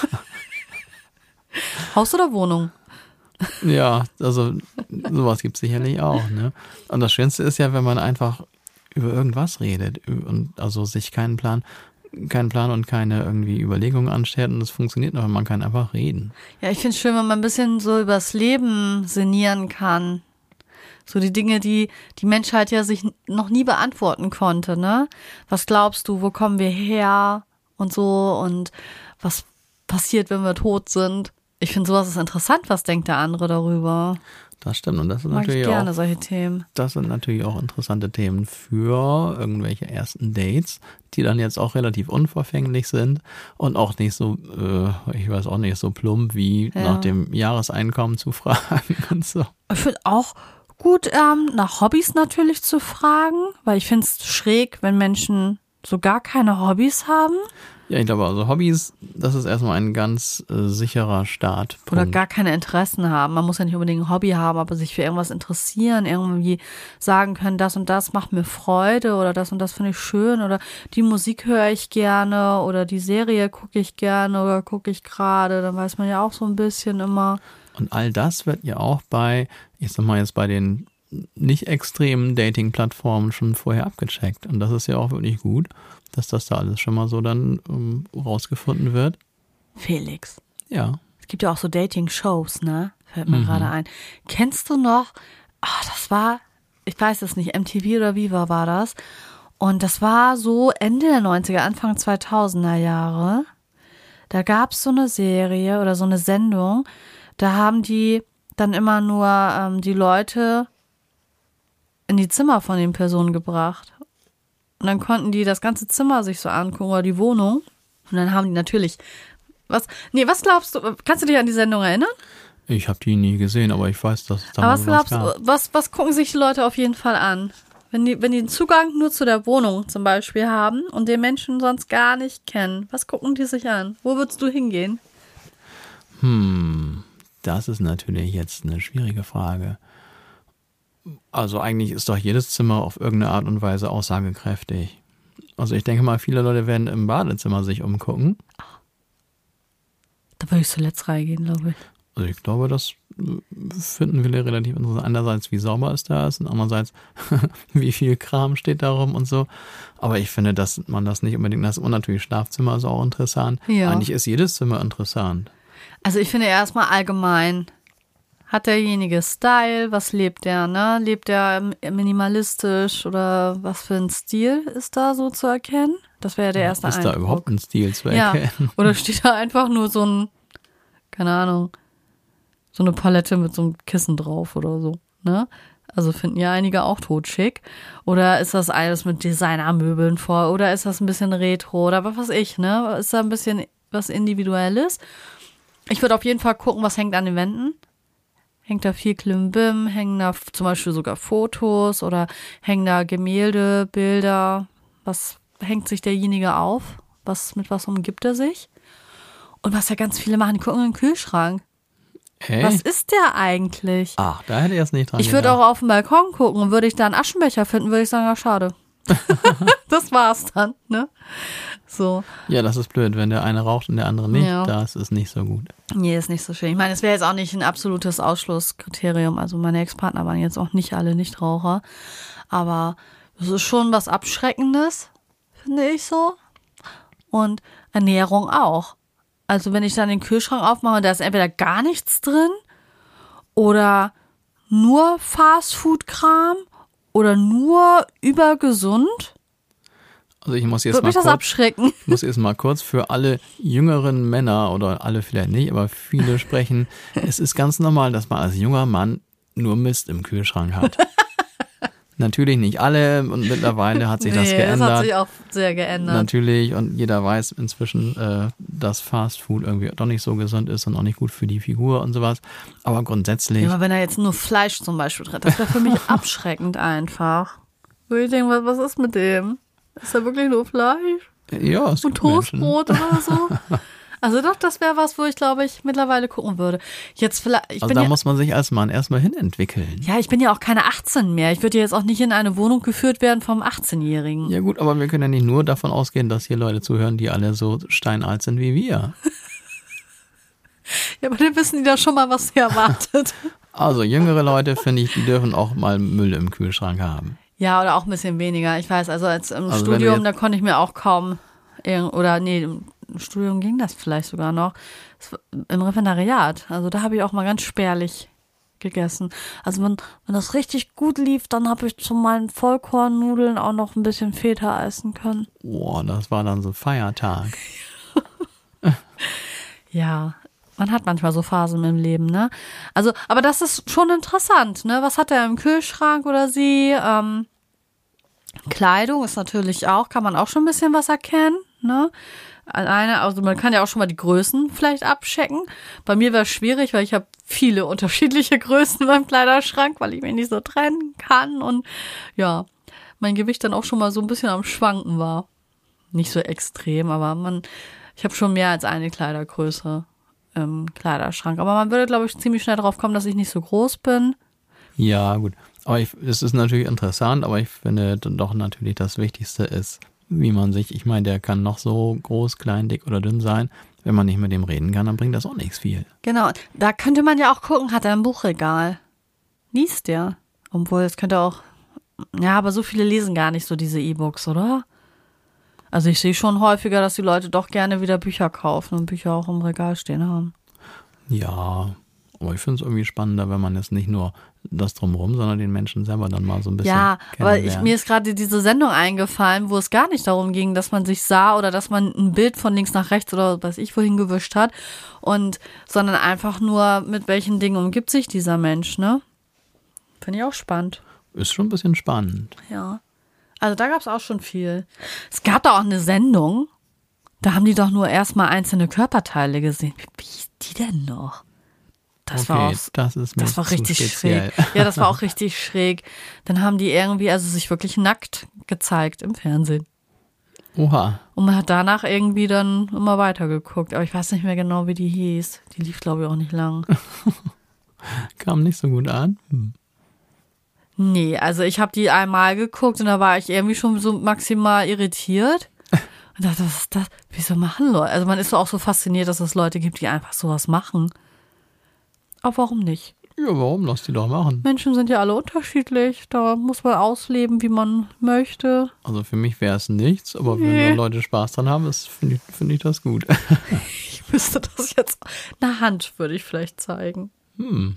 Haus oder Wohnung? Ja, also sowas gibt es sicherlich auch, ne? Und das Schönste ist ja, wenn man einfach über irgendwas redet und also sich keinen Plan, keinen Plan und keine irgendwie Überlegungen anstellt und das funktioniert noch, man kann einfach reden. Ja, ich finde es schön, wenn man ein bisschen so übers Leben sinnieren kann. So die Dinge, die die Menschheit ja sich noch nie beantworten konnte, ne? Was glaubst du, wo kommen wir her und so und was passiert, wenn wir tot sind? Ich finde, sowas ist interessant, was denkt der andere darüber. Das stimmt und das ist Mag natürlich ich gerne auch, solche Themen. Das sind natürlich auch interessante Themen für irgendwelche ersten Dates, die dann jetzt auch relativ unverfänglich sind und auch nicht so, äh, ich weiß auch nicht, so plump wie Ja. nach dem Jahreseinkommen zu fragen und so. Ich finde auch gut, ähm, nach Hobbys natürlich zu fragen, weil ich finde es schräg, wenn Menschen so gar keine Hobbys haben. Ja, ich glaube, also Hobbys, das ist erstmal ein ganz äh, sicherer Startpunkt. Oder gar keine Interessen haben. Man muss ja nicht unbedingt ein Hobby haben, aber sich für irgendwas interessieren, irgendwie sagen können, das und das macht mir Freude oder das und das finde ich schön oder die Musik höre ich gerne oder die Serie gucke ich gerne oder gucke ich gerade. Dann weiß man ja auch so ein bisschen immer. Und all das wird ja auch bei, ich sag mal jetzt bei den nicht extremen Dating-Plattformen schon vorher abgecheckt. Und das ist ja auch wirklich gut, dass das da alles schon mal so dann um, rausgefunden wird. Felix. Ja. Es gibt ja auch so Dating-Shows, ne? Fällt mir Mhm. gerade ein. Kennst du noch, ah, das war, ich weiß es nicht, M T V oder Viva war das. Und das war so Ende der neunziger, Anfang zweitausender Jahre. Da gab es so eine Serie oder so eine Sendung, da haben die dann immer nur ähm, die Leute in die Zimmer von den Personen gebracht. Und dann konnten die das ganze Zimmer sich so angucken oder die Wohnung. Und dann haben die natürlich, was, nee, was glaubst du, kannst du dich an die Sendung erinnern? Ich habe die nie gesehen, aber ich weiß, dass es da Aber mal was sowas glaubst gab. du, was, was gucken sich die Leute auf jeden Fall an? Wenn die, wenn die einen Zugang nur zu der Wohnung zum Beispiel haben und den Menschen sonst gar nicht kennen, was gucken die sich an? Wo würdest du hingehen? Hm, das ist natürlich jetzt eine schwierige Frage. Also eigentlich ist doch jedes Zimmer auf irgendeine Art und Weise aussagekräftig. Also ich denke mal, viele Leute werden im Badezimmer sich umgucken. Da würde ich zuletzt reingehen, glaube ich. Also ich glaube, das finden wir relativ interessant. Einerseits, wie sauber es da ist und andererseits, wie viel Kram steht da rum und so. Aber ich finde, dass man das nicht unbedingt, das und natürlich Schlafzimmer ist auch interessant. Ja. Eigentlich ist jedes Zimmer interessant. Also ich finde erstmal allgemein, hat derjenige Style, was lebt der, ne? Lebt der minimalistisch oder was für ein Stil ist da so zu erkennen? Das wäre ja der erste Ist Eindruck. da überhaupt ein Stil zu Ja, erkennen? oder steht da einfach nur so ein, keine Ahnung, so eine Palette mit so einem Kissen drauf oder so, ne? Also finden ja einige auch totschick. Oder ist das alles mit Designermöbeln vor? Oder ist das ein bisschen Retro? Oder was weiß ich, ne? Ist da ein bisschen was Individuelles? Ich würde auf jeden Fall gucken, was hängt an den Wänden. Hängt da viel Klimbim? Hängen da zum Beispiel sogar Fotos? Oder hängen da Gemälde, Bilder? Was hängt sich derjenige auf? Was, mit was umgibt er sich? Und was ja ganz viele machen, die gucken in den Kühlschrank. Hey? Was ist der eigentlich? Ach, da hätte ich jetzt nicht dran Ich würde gedacht. auch auf den Balkon gucken und würde ich da einen Aschenbecher finden, würde ich sagen, ja, schade. Das war's dann, ne? So. Ja, das ist blöd, wenn der eine raucht und der andere nicht. Ja. Das ist nicht so gut. Nee, ist nicht so schön. Ich meine, es wäre jetzt auch nicht ein absolutes Ausschlusskriterium. Also meine Ex-Partner waren jetzt auch nicht alle Nichtraucher. Aber es ist schon was Abschreckendes, finde ich so. Und Ernährung auch. Also wenn ich dann den Kühlschrank aufmache und da ist entweder gar nichts drin oder nur Fastfood-Kram oder nur übergesund, Also ich muss jetzt würde mal mich das kurz, abschrecken. ich muss jetzt mal kurz für alle jüngeren Männer oder alle vielleicht nicht, aber viele sprechen. Es ist ganz normal, dass man als junger Mann nur Mist im Kühlschrank hat. Natürlich nicht alle und mittlerweile hat sich das Nee, geändert. das hat sich auch sehr geändert. Natürlich, und jeder weiß inzwischen, äh, dass Fast Food irgendwie doch nicht so gesund ist und auch nicht gut für die Figur und sowas. Aber grundsätzlich, Ja, aber wenn er jetzt nur Fleisch zum Beispiel drin hat, das wäre für mich abschreckend einfach. Würde ich denken, was, was ist mit dem? Ist da wirklich nur Fleisch? ja, es Und gibt Menschen. Toastbrot oder so? Also doch, das wäre was, wo ich, glaube ich, mittlerweile gucken würde. Jetzt vielleicht, ich Also bin da ja, muss man sich als Mann erstmal hinentwickeln. ja, ich bin ja auch keine achtzehn mehr. Ich würde ja jetzt auch nicht in eine Wohnung geführt werden vom achtzehnjährigen. Ja gut, aber wir können ja nicht nur davon ausgehen, dass hier Leute zuhören, die alle so steinalt sind wie wir. Ja, aber dann wissen die da schon mal, was sie erwartet. Also jüngere Leute, finde ich, die dürfen auch mal Müll im Kühlschrank haben. Ja, oder auch ein bisschen weniger. Ich weiß, also als im Also wenn du Studium, jetzt- da konnte ich mir auch kaum, irgend- oder nee, im Studium ging das vielleicht sogar noch. Es war im Referendariat, also da habe ich auch mal ganz spärlich gegessen. Also wenn, wenn das richtig gut lief, dann habe ich zu meinen Vollkornnudeln auch noch ein bisschen Feta essen können. Boah, das war dann so Feiertag. Ja, man hat manchmal so Phasen im Leben, ne? Also, aber das ist schon interessant, ne? Was hat er im Kühlschrank oder sie? Ähm, Kleidung ist natürlich auch, kann man auch schon ein bisschen was erkennen, ne? Alleine, also man kann ja auch schon mal die Größen vielleicht abchecken. Bei mir wäre es schwierig, weil ich habe viele unterschiedliche Größen beim Kleiderschrank, weil ich mich nicht so trennen kann und ja, mein Gewicht dann auch schon mal so ein bisschen am Schwanken war. Nicht so extrem, aber man, ich habe schon mehr als eine Kleidergröße im Kleiderschrank. Aber man würde, glaube ich, ziemlich schnell drauf kommen, dass ich nicht so groß bin. Ja, gut. Aber ich, es ist natürlich interessant, aber ich finde dann doch natürlich das Wichtigste ist, wie man sich, ich meine, der kann noch so groß, klein, dick oder dünn sein. Wenn man nicht mit dem reden kann, dann bringt das auch nichts viel. Genau, da könnte man ja auch gucken, hat er ein Buchregal? Liest der? Obwohl, es könnte auch, ja, aber so viele lesen gar nicht so diese E-Books, oder? Also ich sehe schon häufiger, dass die Leute doch gerne wieder Bücher kaufen und Bücher auch im Regal stehen haben. Ja, aber ich finde es irgendwie spannender, wenn man jetzt nicht nur das drumherum, sondern den Menschen selber dann mal so ein bisschen Ja, aber ich, kennenlernt. mir ist gerade diese Sendung eingefallen, wo es gar nicht darum ging, dass man sich sah oder dass man ein Bild von links nach rechts oder weiß ich wohin gewischt hat, und sondern einfach nur, mit welchen Dingen umgibt sich dieser Mensch, ne? Finde ich auch spannend. Ist schon ein bisschen spannend. Ja. Also da gab es auch schon viel. Es gab da auch eine Sendung, da haben die doch nur erstmal einzelne Körperteile gesehen. Wie, wie hieß die denn noch? Das okay, war auch, das ist mir das war zu richtig speziell. schräg. Ja, das war auch richtig schräg. Dann haben die irgendwie, also sich wirklich nackt gezeigt im Fernsehen. Oha. Und man hat danach irgendwie dann immer weitergeguckt. Aber ich weiß nicht mehr genau, wie die hieß. Die lief, glaube ich, auch nicht lang. Kam nicht so gut an. Hm. Nee, also ich habe die einmal geguckt und da war ich irgendwie schon so maximal irritiert. Und dachte, was ist das? Wieso machen Leute? Also man ist so auch so fasziniert, dass es Leute gibt, die einfach sowas machen. Aber warum nicht? Ja, warum? Lass die doch machen. Menschen sind ja alle unterschiedlich. Da muss man ausleben, wie man möchte. Also für mich wäre es nichts, aber nee. wenn da Leute Spaß dran haben, finde ich, find ich das gut. Ich müsste das jetzt, eine Hand würde ich vielleicht zeigen. Hm.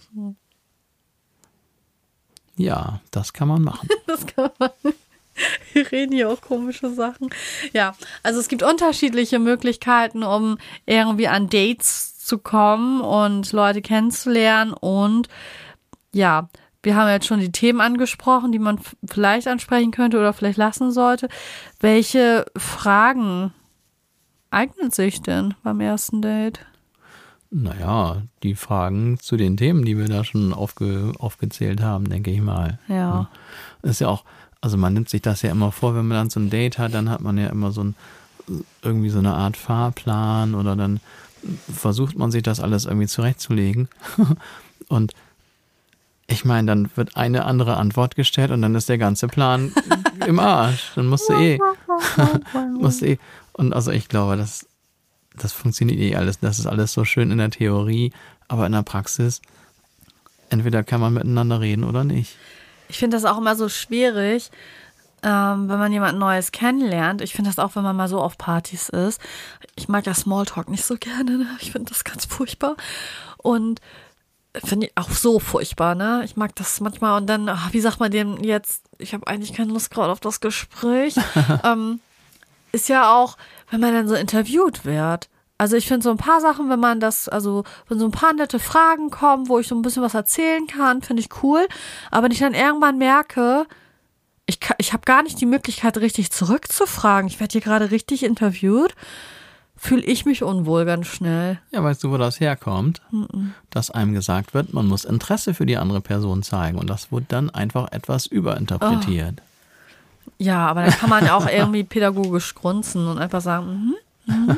Ja, das kann man machen. Das kann man. Wir reden hier auch komische Sachen. Ja, also es gibt unterschiedliche Möglichkeiten, um irgendwie an Dates zu kommen und Leute kennenzulernen. Und ja, wir haben jetzt schon die Themen angesprochen, die man f- vielleicht ansprechen könnte oder vielleicht lassen sollte. Welche Fragen eignen sich denn beim ersten Date? Naja, die Fragen zu den Themen, die wir da schon aufge, aufgezählt haben, denke ich mal. Ja. Ist ja auch, also man nimmt sich das ja immer vor, wenn man dann so ein Date hat, dann hat man ja immer so ein, irgendwie so eine Art Fahrplan oder dann versucht man sich das alles irgendwie zurechtzulegen. Und ich meine, dann wird eine andere Antwort gestellt und dann ist der ganze Plan im Arsch. Dann musst du eh, musst du eh. Und also ich glaube, das, das funktioniert eh alles. Das ist alles so schön in der Theorie, aber in der Praxis, entweder kann man miteinander reden oder nicht. Ich finde das auch immer so schwierig, ähm, wenn man jemand Neues kennenlernt. Ich finde das auch, wenn man mal so auf Partys ist. Ich mag ja Smalltalk nicht so gerne. Ne? Ich finde das ganz furchtbar. Und finde ich auch so furchtbar. Ne? Ich mag das manchmal. Und dann, ach, wie sagt man dem jetzt? Ich habe eigentlich keine Lust gerade auf das Gespräch. ähm, ist ja auch, wenn man dann so interviewt wird. Also ich finde so ein paar Sachen, wenn man das, also wenn so ein paar nette Fragen kommen, wo ich so ein bisschen was erzählen kann, finde ich cool. Aber wenn ich dann irgendwann merke, ich, ich habe gar nicht die Möglichkeit, richtig zurückzufragen. Ich werde hier gerade richtig interviewt, fühle ich mich unwohl ganz schnell. Ja, weißt du, wo das herkommt? Mhm. Dass einem gesagt wird, man muss Interesse für die andere Person zeigen. Und das wird dann einfach etwas überinterpretiert. Oh. Ja, aber dann kann man auch irgendwie pädagogisch grunzen und einfach sagen, mhm, mhm.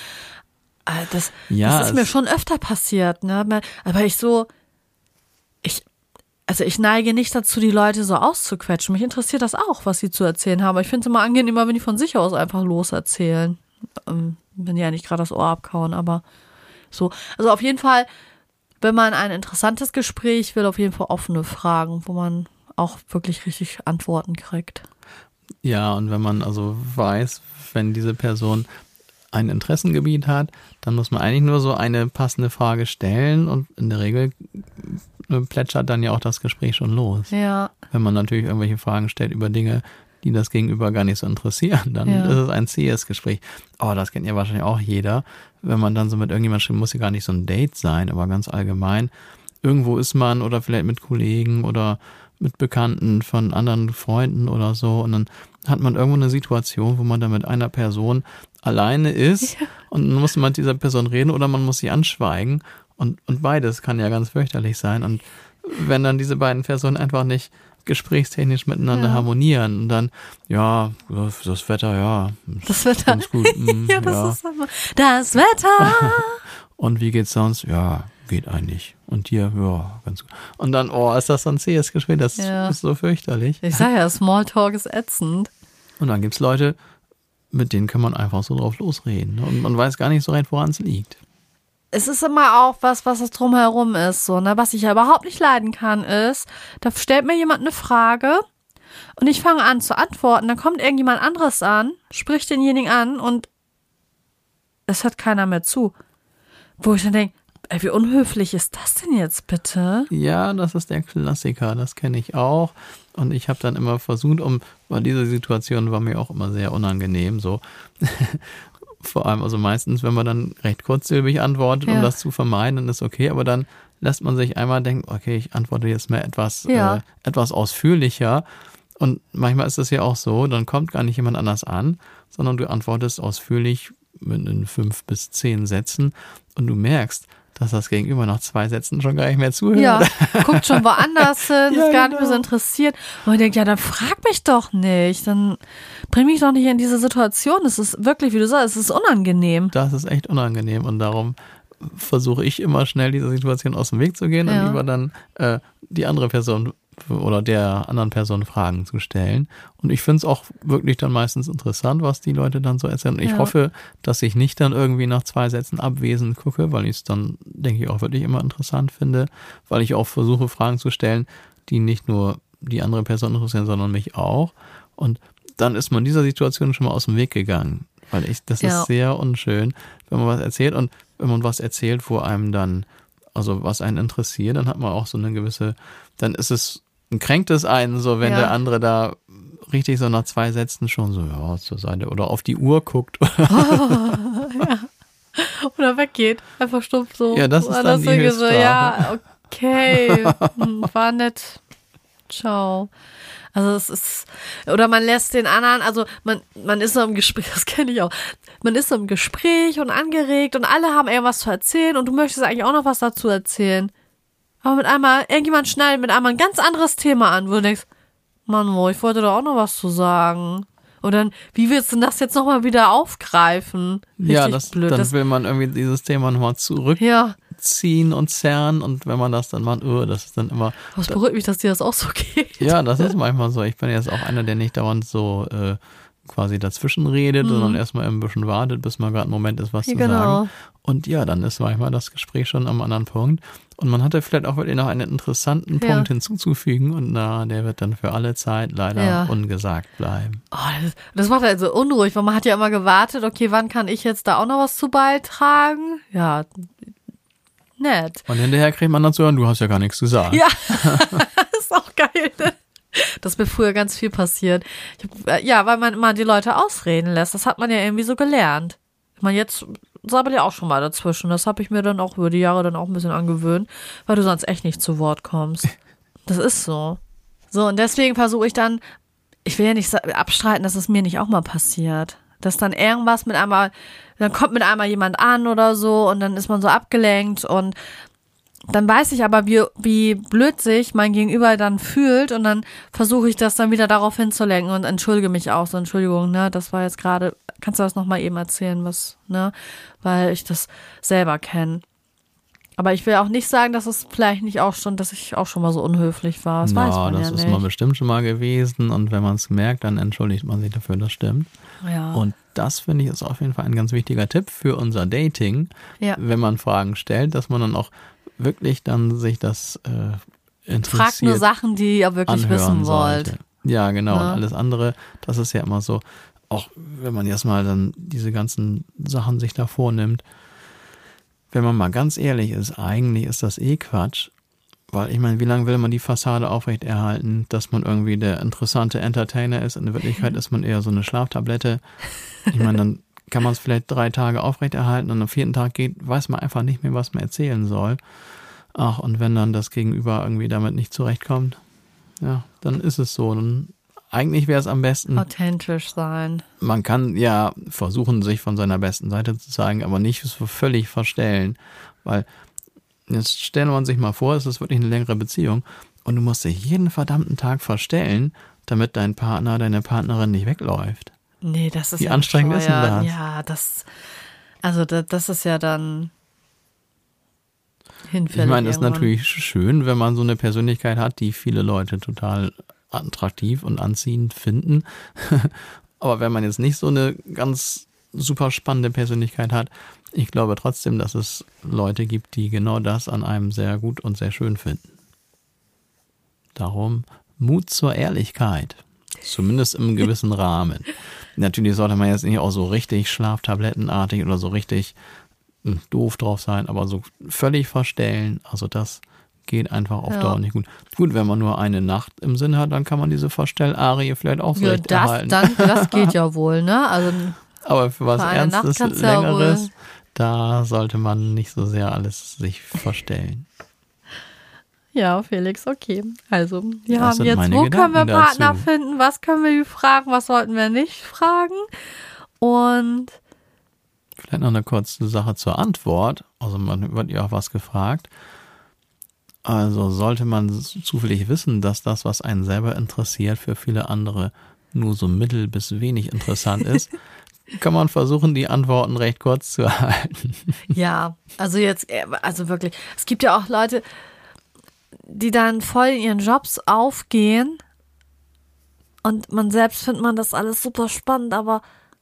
Das, ja, das ist mir schon öfter passiert, ne? Aber ich so, ich, also ich neige nicht dazu, die Leute so auszuquetschen. Mich interessiert das auch, was sie zu erzählen haben. Aber ich finde es immer angenehmer, wenn die von sich aus einfach loserzählen. Ähm, wenn die ja nicht gerade das Ohr abkauen, aber so. Also auf jeden Fall, wenn man ein interessantes Gespräch will, auf jeden Fall offene Fragen, wo man auch wirklich richtig Antworten kriegt. Ja, und wenn man also weiß, wenn diese Person ein Interessengebiet hat, dann muss man eigentlich nur so eine passende Frage stellen und in der Regel plätschert dann ja auch das Gespräch schon los. Ja. Wenn man natürlich irgendwelche Fragen stellt über Dinge, die das Gegenüber gar nicht so interessieren, dann ja. ist es ein zähes Gespräch. Aber das kennt ja wahrscheinlich auch jeder. Wenn man dann so mit irgendjemandem spricht, muss ja gar nicht so ein Date sein, aber ganz allgemein. Irgendwo ist man oder vielleicht mit Kollegen oder mit Bekannten von anderen Freunden oder so und dann hat man irgendwo eine Situation, wo man dann mit einer Person alleine ist ja. und dann muss man mit dieser Person reden oder man muss sie anschweigen und, und beides kann ja ganz fürchterlich sein und wenn dann diese beiden Personen einfach nicht gesprächstechnisch miteinander ja. harmonieren und dann, ja, das Wetter, ja. Das Wetter. Ganz gut. Mm, ja, das ja. ist immer. Das Wetter. Und wie geht's sonst? Ja, geht eigentlich. Und dir, ja, ganz gut. Und dann, oh, ist das so ein zähes Gespräch, das ja. ist so fürchterlich. Ich sag ja, Smalltalk ist ätzend. Und dann gibt's Leute, mit denen kann man einfach so drauf losreden. Und man weiß gar nicht so recht, woran es liegt. Es ist immer auch was, was es drumherum ist. So, ne? Was ich ja überhaupt nicht leiden kann, ist, da stellt mir jemand eine Frage und ich fange an zu antworten. Dann kommt irgendjemand anderes an, spricht denjenigen an und es hört keiner mehr zu. Wo ich dann denke, ey, wie unhöflich ist das denn jetzt bitte? Ja, das ist der Klassiker, das kenne ich auch. Und ich habe dann immer versucht, um, weil diese Situation war mir auch immer sehr unangenehm, so. Vor allem, also meistens, wenn man dann recht kurzsilbig antwortet, ja. um das zu vermeiden, dann ist okay, aber dann lässt man sich einmal denken, okay, ich antworte jetzt mal etwas, ja. äh, etwas ausführlicher. Und manchmal ist es ja auch so, dann kommt gar nicht jemand anders an, sondern du antwortest ausführlich mit in fünf bis zehn Sätzen und du merkst, dass das Gegenüber nach zwei Sätzen schon gar nicht mehr zuhört. Ja, guckt schon woanders hin, ja, ist gar genau. nicht mehr so interessiert. Und ich denke, ja, dann frag mich doch nicht. Dann bring mich doch nicht in diese Situation. Es ist wirklich, wie du sagst, es ist unangenehm. Das ist echt unangenehm und darum versuche ich immer schnell dieser Situation aus dem Weg zu gehen ja. und lieber dann äh, die andere Person oder der anderen Person Fragen zu stellen. Und ich finde es auch wirklich dann meistens interessant, was die Leute dann so erzählen. Und ich Ja. hoffe, dass ich nicht dann irgendwie nach zwei Sätzen abwesend gucke, weil ich es dann, denke ich, auch wirklich immer interessant finde, weil ich auch versuche, Fragen zu stellen, die nicht nur die andere Person interessieren, sondern mich auch. Und dann ist man in dieser Situation schon mal aus dem Weg gegangen. Weil ich, das Ja. ist sehr unschön, wenn man was erzählt und wenn man was erzählt, wo einem dann, also was einen interessiert, dann hat man auch so eine gewisse, dann ist es, kränkt es einen so, wenn Ja. der andere da richtig so nach zwei Sätzen schon so, ja, zur Seite oder auf die Uhr guckt. Oder weggeht. Einfach stumpf so. Ja, das ist Oder dann die irgendwie so, Hilfssprache. ja, okay. Hm, war nett. Ciao. Also es ist, oder man lässt den anderen, also man, man ist so im Gespräch, das kenne ich auch, man ist so im Gespräch und angeregt und alle haben irgendwas zu erzählen und du möchtest eigentlich auch noch was dazu erzählen. Aber mit einmal, irgendjemand schneidet mit einmal ein ganz anderes Thema an, wo du denkst, Mann, wo, ich wollte da auch noch was zu sagen. Und dann, wie willst du das jetzt nochmal wieder aufgreifen? Richtig Ja, das, blöd. dann Das, will man irgendwie dieses Thema nochmal zurückziehen ja, und zerren und wenn man das dann macht, oh, das ist dann immer, das beruhigt mich, dass dir das auch so geht. ja, das ist manchmal so. Ich bin jetzt auch einer, der nicht dauernd so äh, quasi dazwischen redet, Mhm. sondern erstmal ein bisschen wartet, bis mal gerade ein Moment ist, was Ja, zu genau. sagen. Und ja, dann ist manchmal das Gespräch schon am anderen Punkt. Und man hatte vielleicht auch wirklich noch einen interessanten Ja. Punkt hinzuzufügen und na, der wird dann für alle Zeit leider Ja. ungesagt bleiben. Oh, das, das macht halt so unruhig, weil man hat ja immer gewartet, okay, wann kann ich jetzt da auch noch was zu beitragen? Ja, nett. Und hinterher kriegt man dann zu hören, du hast ja gar nichts gesagt. Ja, das ist auch geil, ne? Das ist mir früher ganz viel passiert. Ich hab, äh, ja, weil man immer die Leute ausreden lässt. Das hat man ja irgendwie so gelernt. Ich meine, jetzt sabbel ja auch schon mal dazwischen. Das habe ich mir dann auch über die Jahre dann auch ein bisschen angewöhnt, weil du sonst echt nicht zu Wort kommst. Das ist so. So, und deswegen versuche ich dann, ich will ja nicht sa- abstreiten, dass es mir nicht auch mal passiert. Dass dann irgendwas mit einmal, dann kommt mit einmal jemand an oder so und dann ist man so abgelenkt und dann weiß ich aber, wie, wie blöd sich mein Gegenüber dann fühlt und dann versuche ich das dann wieder darauf hinzulenken und entschuldige mich auch. So, Entschuldigung, ne, das war jetzt gerade, kannst du das nochmal eben erzählen, was, ne, weil ich das selber kenne. Aber ich will auch nicht sagen, dass es vielleicht nicht auch schon, dass ich auch schon mal so unhöflich war. Das Na, weiß man das ja ist nicht. man bestimmt schon mal gewesen und wenn man es merkt, dann entschuldigt man sich dafür, das stimmt. Ja. Und das finde ich ist auf jeden Fall ein ganz wichtiger Tipp für unser Dating, Ja. wenn man Fragen stellt, dass man dann auch wirklich dann sich das äh, interessiert Fragt nur Sachen, die ihr wirklich anhören wissen wollt. sollte. Ja, genau. Ja. Und alles andere, das ist ja immer so, auch wenn man jetzt mal dann diese ganzen Sachen sich da vornimmt, wenn man mal ganz ehrlich ist, eigentlich ist das eh Quatsch. Weil ich meine, wie lange will man die Fassade aufrechterhalten, dass man irgendwie der interessante Entertainer ist? In der Wirklichkeit ist man eher so eine Schlaftablette. Ich meine, dann kann man es vielleicht drei Tage aufrechterhalten und am vierten Tag geht, weiß man einfach nicht mehr, was man erzählen soll. Ach, und wenn dann das Gegenüber irgendwie damit nicht zurechtkommt, ja, dann ist es so. Dann, eigentlich wäre es am besten, Authentisch sein. man kann ja versuchen, sich von seiner besten Seite zu zeigen, aber nicht so völlig verstellen, weil jetzt stellen wir uns sich mal vor, es ist wirklich eine längere Beziehung und du musst dich jeden verdammten Tag verstellen, damit dein Partner, deine Partnerin nicht wegläuft. Nee, das ist Wie ja anstrengend ist denn bescheuert. das? Ja, das, also das, das ist ja dann Ich hinfällig. meine, es ist irgendwann. natürlich schön, wenn man so eine Persönlichkeit hat, die viele Leute total attraktiv und anziehend finden. Aber wenn man jetzt nicht so eine ganz super spannende Persönlichkeit hat, ich glaube trotzdem, dass es Leute gibt, die genau das an einem sehr gut und sehr schön finden. Darum Mut zur Ehrlichkeit. Zumindest im gewissen Rahmen. Natürlich sollte man jetzt nicht auch so richtig schlaftablettenartig oder so richtig hm, doof drauf sein, aber so völlig verstellen, also das geht einfach auf Ja. Dauer nicht gut. Gut, wenn man nur eine Nacht im Sinn hat, dann kann man diese Verstellarie vielleicht auch so Ja, recht das, erhalten. dann, das geht ja wohl, ne? Also Aber für was Für eine Nacht Ernstes, kannst du ja Längeres, wohl- da sollte man nicht so sehr alles sich verstellen. ja, Felix, okay. Also, wir Das haben sind jetzt, meine wo können wir Gedanken Partner dazu. finden? Was können wir fragen? Was sollten wir nicht fragen? Und Vielleicht noch eine kurze Sache zur Antwort. Also man wird ja auch was gefragt. Also sollte man zufällig wissen, dass das, was einen selber interessiert, für viele andere nur so mittel bis wenig interessant ist, kann man versuchen, die Antworten recht kurz zu erhalten. ja, also jetzt, äh, also wirklich, es gibt ja auch Leute, die dann voll in ihren Jobs aufgehen und man selbst findet man das alles super spannend, aber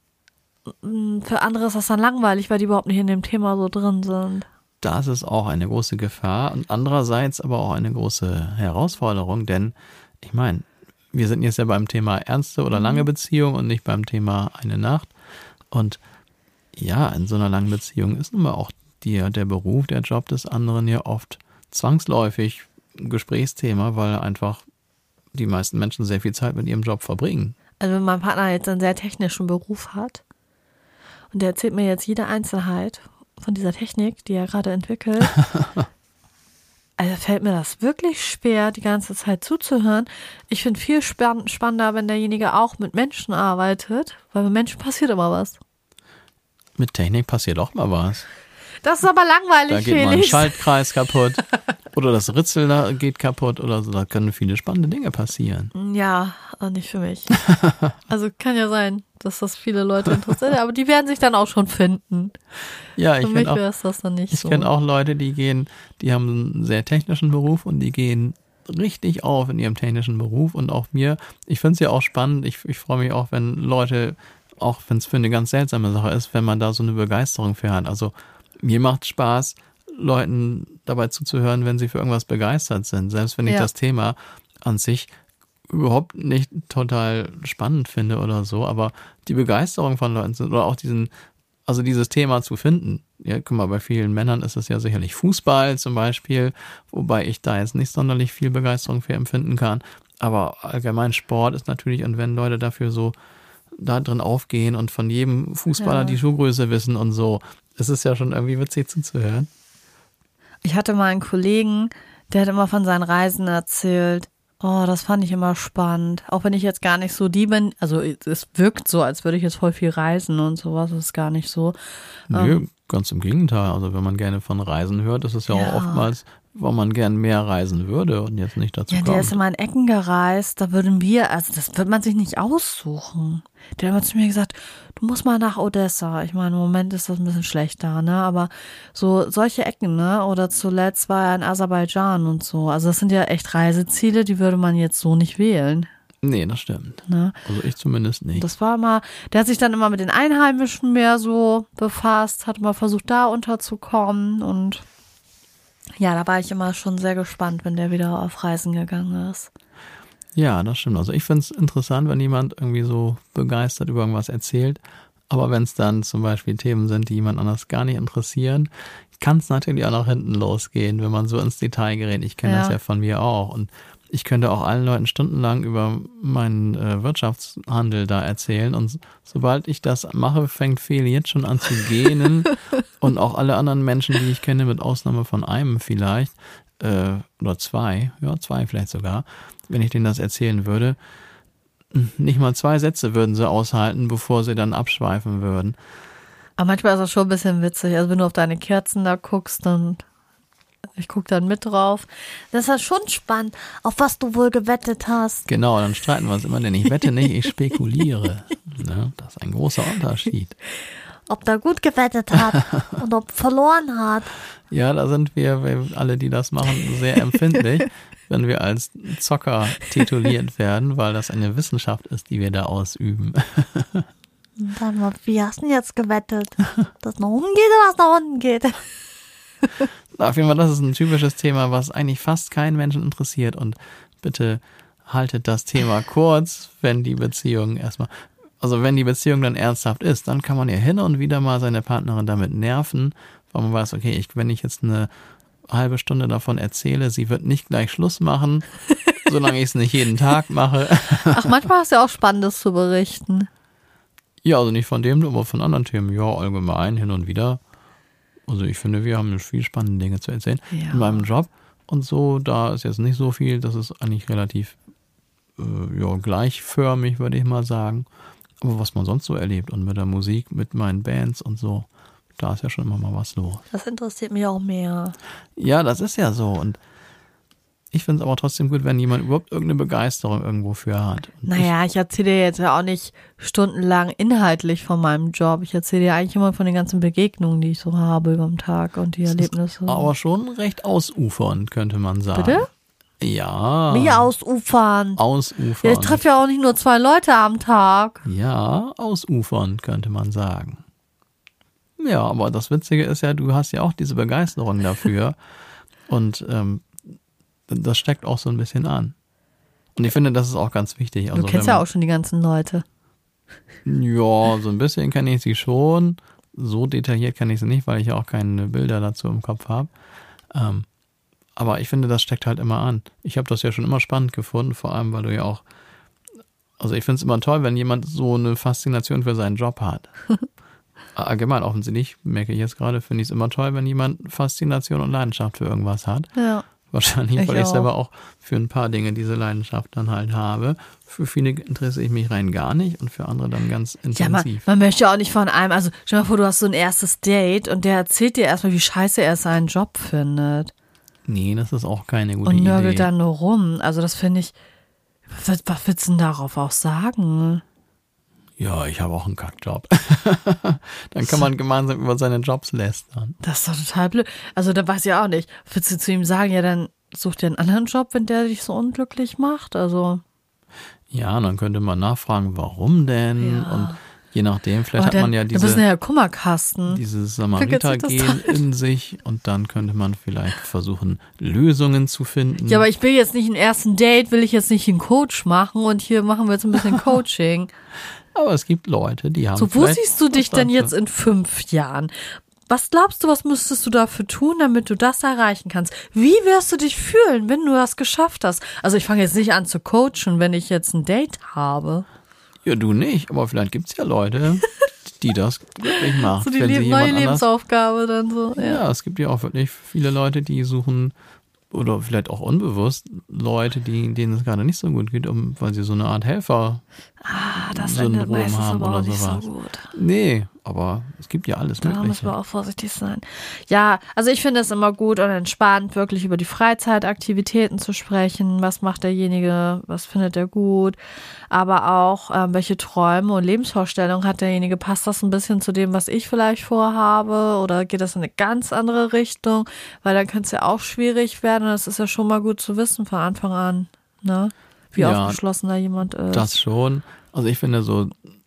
für andere ist das dann langweilig, weil die überhaupt nicht in dem Thema so drin sind. Das ist auch eine große Gefahr und andererseits aber auch eine große Herausforderung, denn ich meine, wir sind jetzt ja beim Thema ernste oder lange Beziehung und nicht beim Thema eine Nacht. Und ja, in so einer langen Beziehung ist nun mal auch die, der Beruf, der Job des anderen ja oft zwangsläufig ein Gesprächsthema, weil einfach die meisten Menschen sehr viel Zeit mit ihrem Job verbringen. Also wenn mein Partner jetzt einen sehr technischen Beruf hat und der erzählt mir jetzt jede Einzelheit von dieser Technik, die er gerade entwickelt, also fällt mir das wirklich schwer, die ganze Zeit zuzuhören. Ich finde viel spann- spannender, wenn derjenige auch mit Menschen arbeitet, weil mit Menschen passiert immer was. Mit Technik passiert auch mal was. Das ist aber langweilig, Da geht Felix. mal ein Schaltkreis kaputt oder das Ritzel da geht kaputt oder so. Da können viele spannende Dinge passieren. Ja, aber nicht für mich. Also kann ja sein, dass das viele Leute interessiert, aber die werden sich dann auch schon finden. Ja, ich für mich kenn auch, wäre es das dann nicht ich so. kenne auch Leute, die gehen, die haben einen sehr technischen Beruf und die gehen richtig auf in ihrem technischen Beruf und auch mir. Ich finde es ja auch spannend. Ich, ich freue mich auch, wenn Leute, auch wenn es für eine ganz seltsame Sache ist, wenn man da so eine Begeisterung für hat. Also mir macht Spaß, Leuten dabei zuzuhören, wenn sie für irgendwas begeistert sind. Selbst wenn ich Ja. das Thema an sich überhaupt nicht total spannend finde oder so, aber die Begeisterung von Leuten sind, oder auch diesen, also dieses Thema zu finden. Ja, guck mal, bei vielen Männern ist es ja sicherlich Fußball zum Beispiel, wobei ich da jetzt nicht sonderlich viel Begeisterung für empfinden kann. Aber allgemein Sport ist natürlich, und wenn Leute dafür so da drin aufgehen und von jedem Fußballer Ja. die Schuhgröße wissen und so, es ist ja schon irgendwie witzig zuzuhören. Ich hatte mal einen Kollegen, der hat immer von seinen Reisen erzählt. Oh, das fand ich immer spannend. Auch wenn ich jetzt gar nicht so die bin. Also es wirkt so, als würde ich jetzt voll viel reisen und sowas. Das ist gar nicht so. Nö, Ähm, ganz im Gegenteil. Also wenn man gerne von Reisen hört, ist es ja, Ja. auch oftmals, wo man gern mehr reisen würde und jetzt nicht dazu Ja, kommt. der ist immer in Ecken gereist, da würden wir, also das wird man sich nicht aussuchen. Der hat immer zu mir gesagt, du musst mal nach Odessa. Ich meine, im Moment ist das ein bisschen schlechter, ne? Aber so solche Ecken, ne? Oder zuletzt war er in Aserbaidschan und so. Also das sind ja echt Reiseziele, die würde man jetzt so nicht wählen. Nee, das stimmt. Ne? Also ich zumindest nicht. Das war immer, der hat sich dann immer mit den Einheimischen mehr so befasst, hat mal versucht, da unterzukommen und ja, da war ich immer schon sehr gespannt, wenn der wieder auf Reisen gegangen ist. Ja, das stimmt. Also ich finde es interessant, wenn jemand irgendwie so begeistert über irgendwas erzählt. Aber wenn es dann zum Beispiel Themen sind, die jemand anders gar nicht interessieren, kann es natürlich auch nach hinten losgehen, wenn man so ins Detail gerät. Ich kenne Ja. das ja von mir auch. Und ich könnte auch allen Leuten stundenlang über meinen äh, Wirtschaftshandel da erzählen. Und sobald ich das mache, fängt Feli jetzt schon an zu gähnen. Und auch alle anderen Menschen, die ich kenne, mit Ausnahme von einem vielleicht, äh, oder zwei, ja, zwei vielleicht sogar, wenn ich denen das erzählen würde, nicht mal zwei Sätze würden sie aushalten, bevor sie dann abschweifen würden. Aber manchmal ist das schon ein bisschen witzig. Also wenn du auf deine Kerzen da guckst, dann ich gucke dann mit drauf. Das ist ja schon spannend, auf was du wohl gewettet hast. Genau, dann streiten wir uns immer, denn ich wette nicht, ich spekuliere. Ne? Das ist ein großer Unterschied. Ob der gut gewettet hat und ob verloren hat. Ja, da sind wir, wir alle, die das machen, sehr empfindlich, wenn wir als Zocker tituliert werden, weil das eine Wissenschaft ist, die wir da ausüben. Und dann mal, wie hast du denn jetzt gewettet? Dass nach oben geht oder was nach unten geht? Auf jeden Fall, das ist ein typisches Thema, was eigentlich fast keinen Menschen interessiert. Und bitte haltet das Thema kurz, wenn die Beziehung erstmal, also wenn die Beziehung dann ernsthaft ist, dann kann man ja hin und wieder mal seine Partnerin damit nerven, weil man weiß, okay, ich, wenn ich jetzt eine halbe Stunde davon erzähle, sie wird nicht gleich Schluss machen, solange ich es nicht jeden Tag mache. Ach, manchmal hast du ja auch Spannendes zu berichten. Ja, also nicht von dem, aber von anderen Themen. Ja, allgemein, hin und wieder. Also ich finde, wir haben viel spannende Dinge zu erzählen. Ja. In meinem Job und so, da ist jetzt nicht so viel. Das ist eigentlich relativ äh, ja, gleichförmig, würde ich mal sagen. Aber was man sonst so erlebt und mit der Musik, mit meinen Bands und so, da ist ja schon immer mal was los. Das interessiert mich auch mehr. Ja, das ist ja so. Und ich finde es aber trotzdem gut, wenn jemand überhaupt irgendeine Begeisterung irgendwo für hat. Und Naja, ich erzähle dir jetzt ja auch nicht stundenlang inhaltlich von meinem Job. Ich erzähle dir eigentlich immer von den ganzen Begegnungen, die ich so habe über den Tag und die ich, Erlebnisse. aber schon recht ausufernd, könnte man sagen. Bitte? Ja. Wie ausufern. Ausufern. Ja, ich treffe ja auch nicht nur zwei Leute am Tag. Ja, ausufern, könnte man sagen. Ja, aber das Witzige ist ja, du hast ja auch diese Begeisterung dafür. Und ähm, das steckt auch so ein bisschen an. Und ich finde, das ist auch ganz wichtig. Also, du kennst man, ja auch schon die ganzen Leute. Ja, so ein bisschen kenne ich sie schon. So detailliert kenne ich sie nicht, weil ich ja auch keine Bilder dazu im Kopf habe. Ähm, aber ich finde, das steckt halt immer an. Ich habe das ja schon immer spannend gefunden, vor allem, weil du ja auch, also ich finde es immer toll, wenn jemand so eine Faszination für seinen Job hat. Allgemein, offensichtlich, merke ich jetzt gerade, finde ich es immer toll, wenn jemand Faszination und Leidenschaft für irgendwas hat. Ja. Wahrscheinlich, Ich weil ich auch. selber auch für ein paar Dinge diese Leidenschaft dann halt habe. Für viele interessiere ich mich rein gar nicht und für andere dann ganz Ja, man, intensiv. man möchte auch nicht von einem, also stell dir mal vor, du hast so ein erstes Date und der erzählt dir erstmal, wie scheiße er seinen Job findet. Nee, das ist auch keine gute Und Idee. nörgelt dann nur rum. Also das finde ich, was, was willst du denn darauf auch sagen? Ja, ich habe auch einen Kackjob. Dann kann man gemeinsam über seine Jobs lästern. Das ist doch total blöd. Also da weiß ich auch nicht. Willst du zu ihm sagen, ja dann such dir einen anderen Job, wenn der dich so unglücklich macht? Also Ja, und dann könnte man nachfragen, warum denn? Ja. Und je nachdem, vielleicht aber hat dann, man ja du bist diese, ja Kummerkasten. dieses Vergiss Samariter-Gen das in sich und dann könnte man vielleicht versuchen, Lösungen zu finden. Ja, aber ich will jetzt nicht einen ersten Date, will ich jetzt nicht einen Coach machen und hier machen wir jetzt ein bisschen Coaching. Aber es gibt Leute, die haben So, wo vielleicht siehst du dich was denn dafür. jetzt in fünf Jahren? Was glaubst du, was müsstest du dafür tun, damit du das erreichen kannst? Wie wirst du dich fühlen, wenn du das geschafft hast? Also ich fange jetzt nicht an zu coachen, wenn ich jetzt ein Date habe. Ja, du nicht, aber vielleicht gibt's ja Leute, die das glücklich macht. So die wenn sie Le- jemand neue anders- Lebensaufgabe dann so. Ja. Ja, es gibt ja auch wirklich viele Leute, die suchen, oder vielleicht auch unbewusst, Leute, die, denen es gerade nicht so gut geht, um, weil sie so eine Art Helfer Ah, das Syndrom endet meistens haben aber oder auch nicht sowas. so gut. Nee, aber es gibt ja alles Da müssen Mögliche. wir auch vorsichtig sein. Ja, also ich finde es immer gut und entspannt, wirklich über die Freizeitaktivitäten zu sprechen. Was macht derjenige, was findet er gut, aber auch, ähm, welche Träume und Lebensvorstellungen hat derjenige. Passt das ein bisschen zu dem, was ich vielleicht vorhabe oder geht das in eine ganz andere Richtung? Weil dann könnte es ja auch schwierig werden und das ist ja schon mal gut zu wissen von Anfang an, ne? Wie Ja, aufgeschlossen da jemand ist. Das schon. Also ich finde so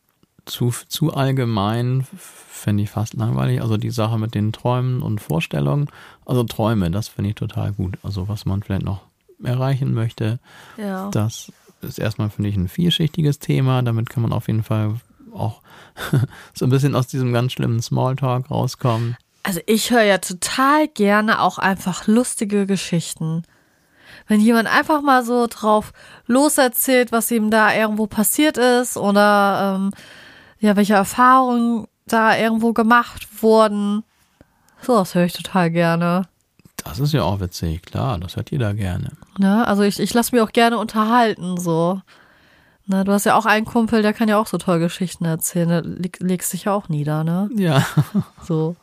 zu, zu allgemein finde ich fast langweilig. Also die Sache mit den Träumen und Vorstellungen. Also Träume, das finde ich total gut. Also was man vielleicht noch erreichen möchte. Ja. Das ist erstmal, finde ich, ein vielschichtiges Thema. Damit kann man auf jeden Fall auch so ein bisschen aus diesem ganz schlimmen Smalltalk rauskommen. Also ich höre ja total gerne auch einfach lustige Geschichten. Wenn jemand einfach mal so drauf loserzählt, was ihm da irgendwo passiert ist oder ähm, ja, welche Erfahrungen da irgendwo gemacht wurden. So, das höre ich total gerne. Das ist ja auch witzig, klar, das hört jeder gerne. Ne? Also ich, ich lasse mich auch gerne unterhalten, so. Ne, du hast ja auch einen Kumpel, der kann ja auch so tolle Geschichten erzählen. Der leg, legst dich ja auch nieder, ne? Ja, So.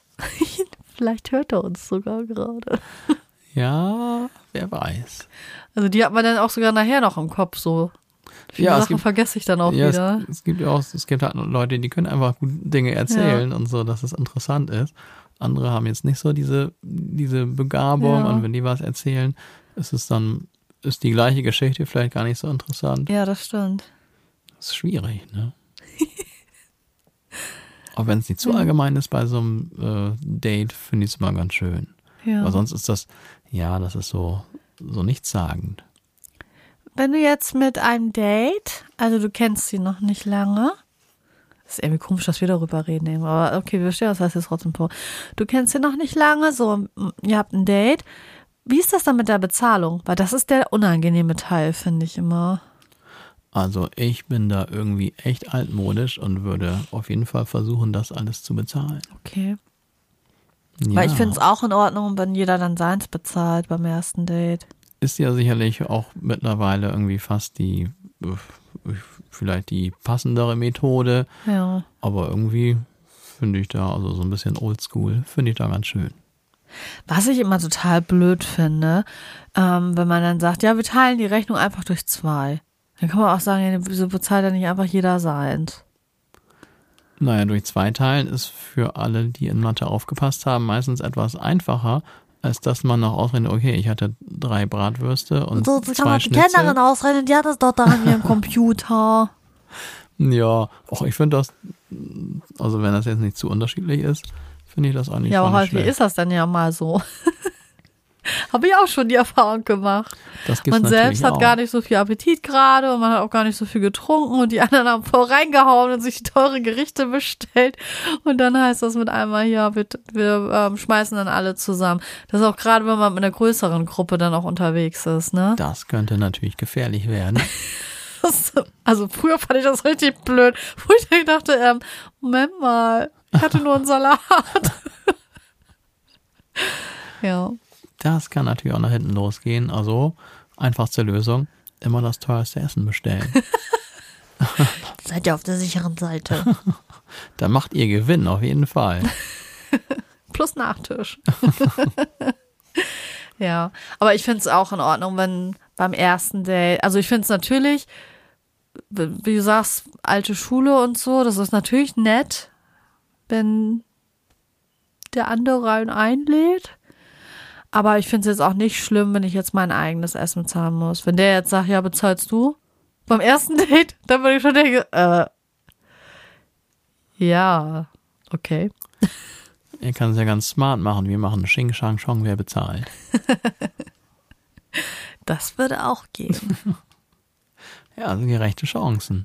Vielleicht hört er uns sogar gerade. ja, wer weiß. Also die hat man dann auch sogar nachher noch im Kopf so. Viele Ja, es Sachen gibt- vergesse ich dann auch Ja, wieder. es, es gibt ja auch, es gibt halt Leute, die können einfach gut Dinge erzählen und so, dass es interessant ist. Andere haben jetzt nicht so diese, diese Begabung Ja. und wenn die was erzählen, ist es dann, ist die gleiche Geschichte vielleicht gar nicht so interessant. Ja, das stimmt. Das ist schwierig, ne? Auch wenn es nicht zu allgemein ist bei so einem äh, Date, finde ich es immer ganz schön. Ja. Weil sonst ist das, ja, das ist so, so nichtssagend. Wenn du jetzt mit einem Date, also du kennst sie noch nicht lange, ist irgendwie komisch, dass wir darüber reden, eben, aber okay, wir verstehen, das heißt jetzt trotzdem vor. Du kennst sie noch nicht lange, so, ihr habt ein Date. Wie ist das dann mit der Bezahlung? Weil das ist der unangenehme Teil, finde ich immer. Also ich bin da irgendwie echt altmodisch und würde auf jeden Fall versuchen, das alles zu bezahlen. Okay. Ja. Weil ich finde es auch in Ordnung, wenn jeder dann seins bezahlt beim ersten Date. Ist ja sicherlich auch mittlerweile irgendwie fast die, äh, vielleicht die passendere Methode, Ja. aber irgendwie finde ich da, also so ein bisschen oldschool, finde ich da ganz schön. Was ich immer total blöd finde, ähm, wenn man dann sagt, ja, wir teilen die Rechnung einfach durch zwei. Dann kann man auch sagen, ja, wieso bezahlt dann nicht einfach jeder seins? Naja, durch zwei Teilen ist für alle, die in Mathe aufgepasst haben, meistens etwas einfacher, als dass man noch ausrechnet, okay, ich hatte drei Bratwürste und so, das zwei kann man die Schnitzel. Kellnerin ausrechnen, die hat das doch da an ihrem Computer. Ja, auch ich finde das, also wenn das jetzt nicht zu unterschiedlich ist, finde ich das eigentlich Ja, aber nicht häufig schlecht. ist das dann ja mal so. Habe ich auch schon die Erfahrung gemacht. Das gibt's Man selbst natürlich hat auch. gar nicht so viel Appetit gerade und man hat auch gar nicht so viel getrunken und die anderen haben voll reingehauen und sich teure Gerichte bestellt und dann heißt das mit einmal, ja, wir, wir ähm, schmeißen dann alle zusammen. Das ist auch gerade, wenn man mit einer größeren Gruppe dann auch unterwegs ist, ne? Das könnte natürlich gefährlich werden. Das, also früher fand ich das richtig blöd, wo ich dann dachte, ähm, Moment mal, ich hatte nur einen Salat. Ja. Das kann natürlich auch nach hinten losgehen. Also einfachste Lösung, immer das teuerste Essen bestellen. Seid ihr auf der sicheren Seite. Dann macht ihr Gewinn, auf jeden Fall. Plus Nachtisch. Ja, aber ich finde es auch in Ordnung, wenn beim ersten Date, also ich finde es natürlich, wie du sagst, alte Schule und so, das ist natürlich nett, wenn der andere einen einlädt. Aber ich finde es jetzt auch nicht schlimm, wenn ich jetzt mein eigenes Essen bezahlen muss. Wenn der jetzt sagt, ja, bezahlst du? Beim ersten Date, dann würde ich schon denken, äh, ja, okay. Ihr kann es ja ganz smart machen. Wir machen Xing, Shang, Chong, wer bezahlt. Das würde auch gehen. Ja, also gerechte Chancen.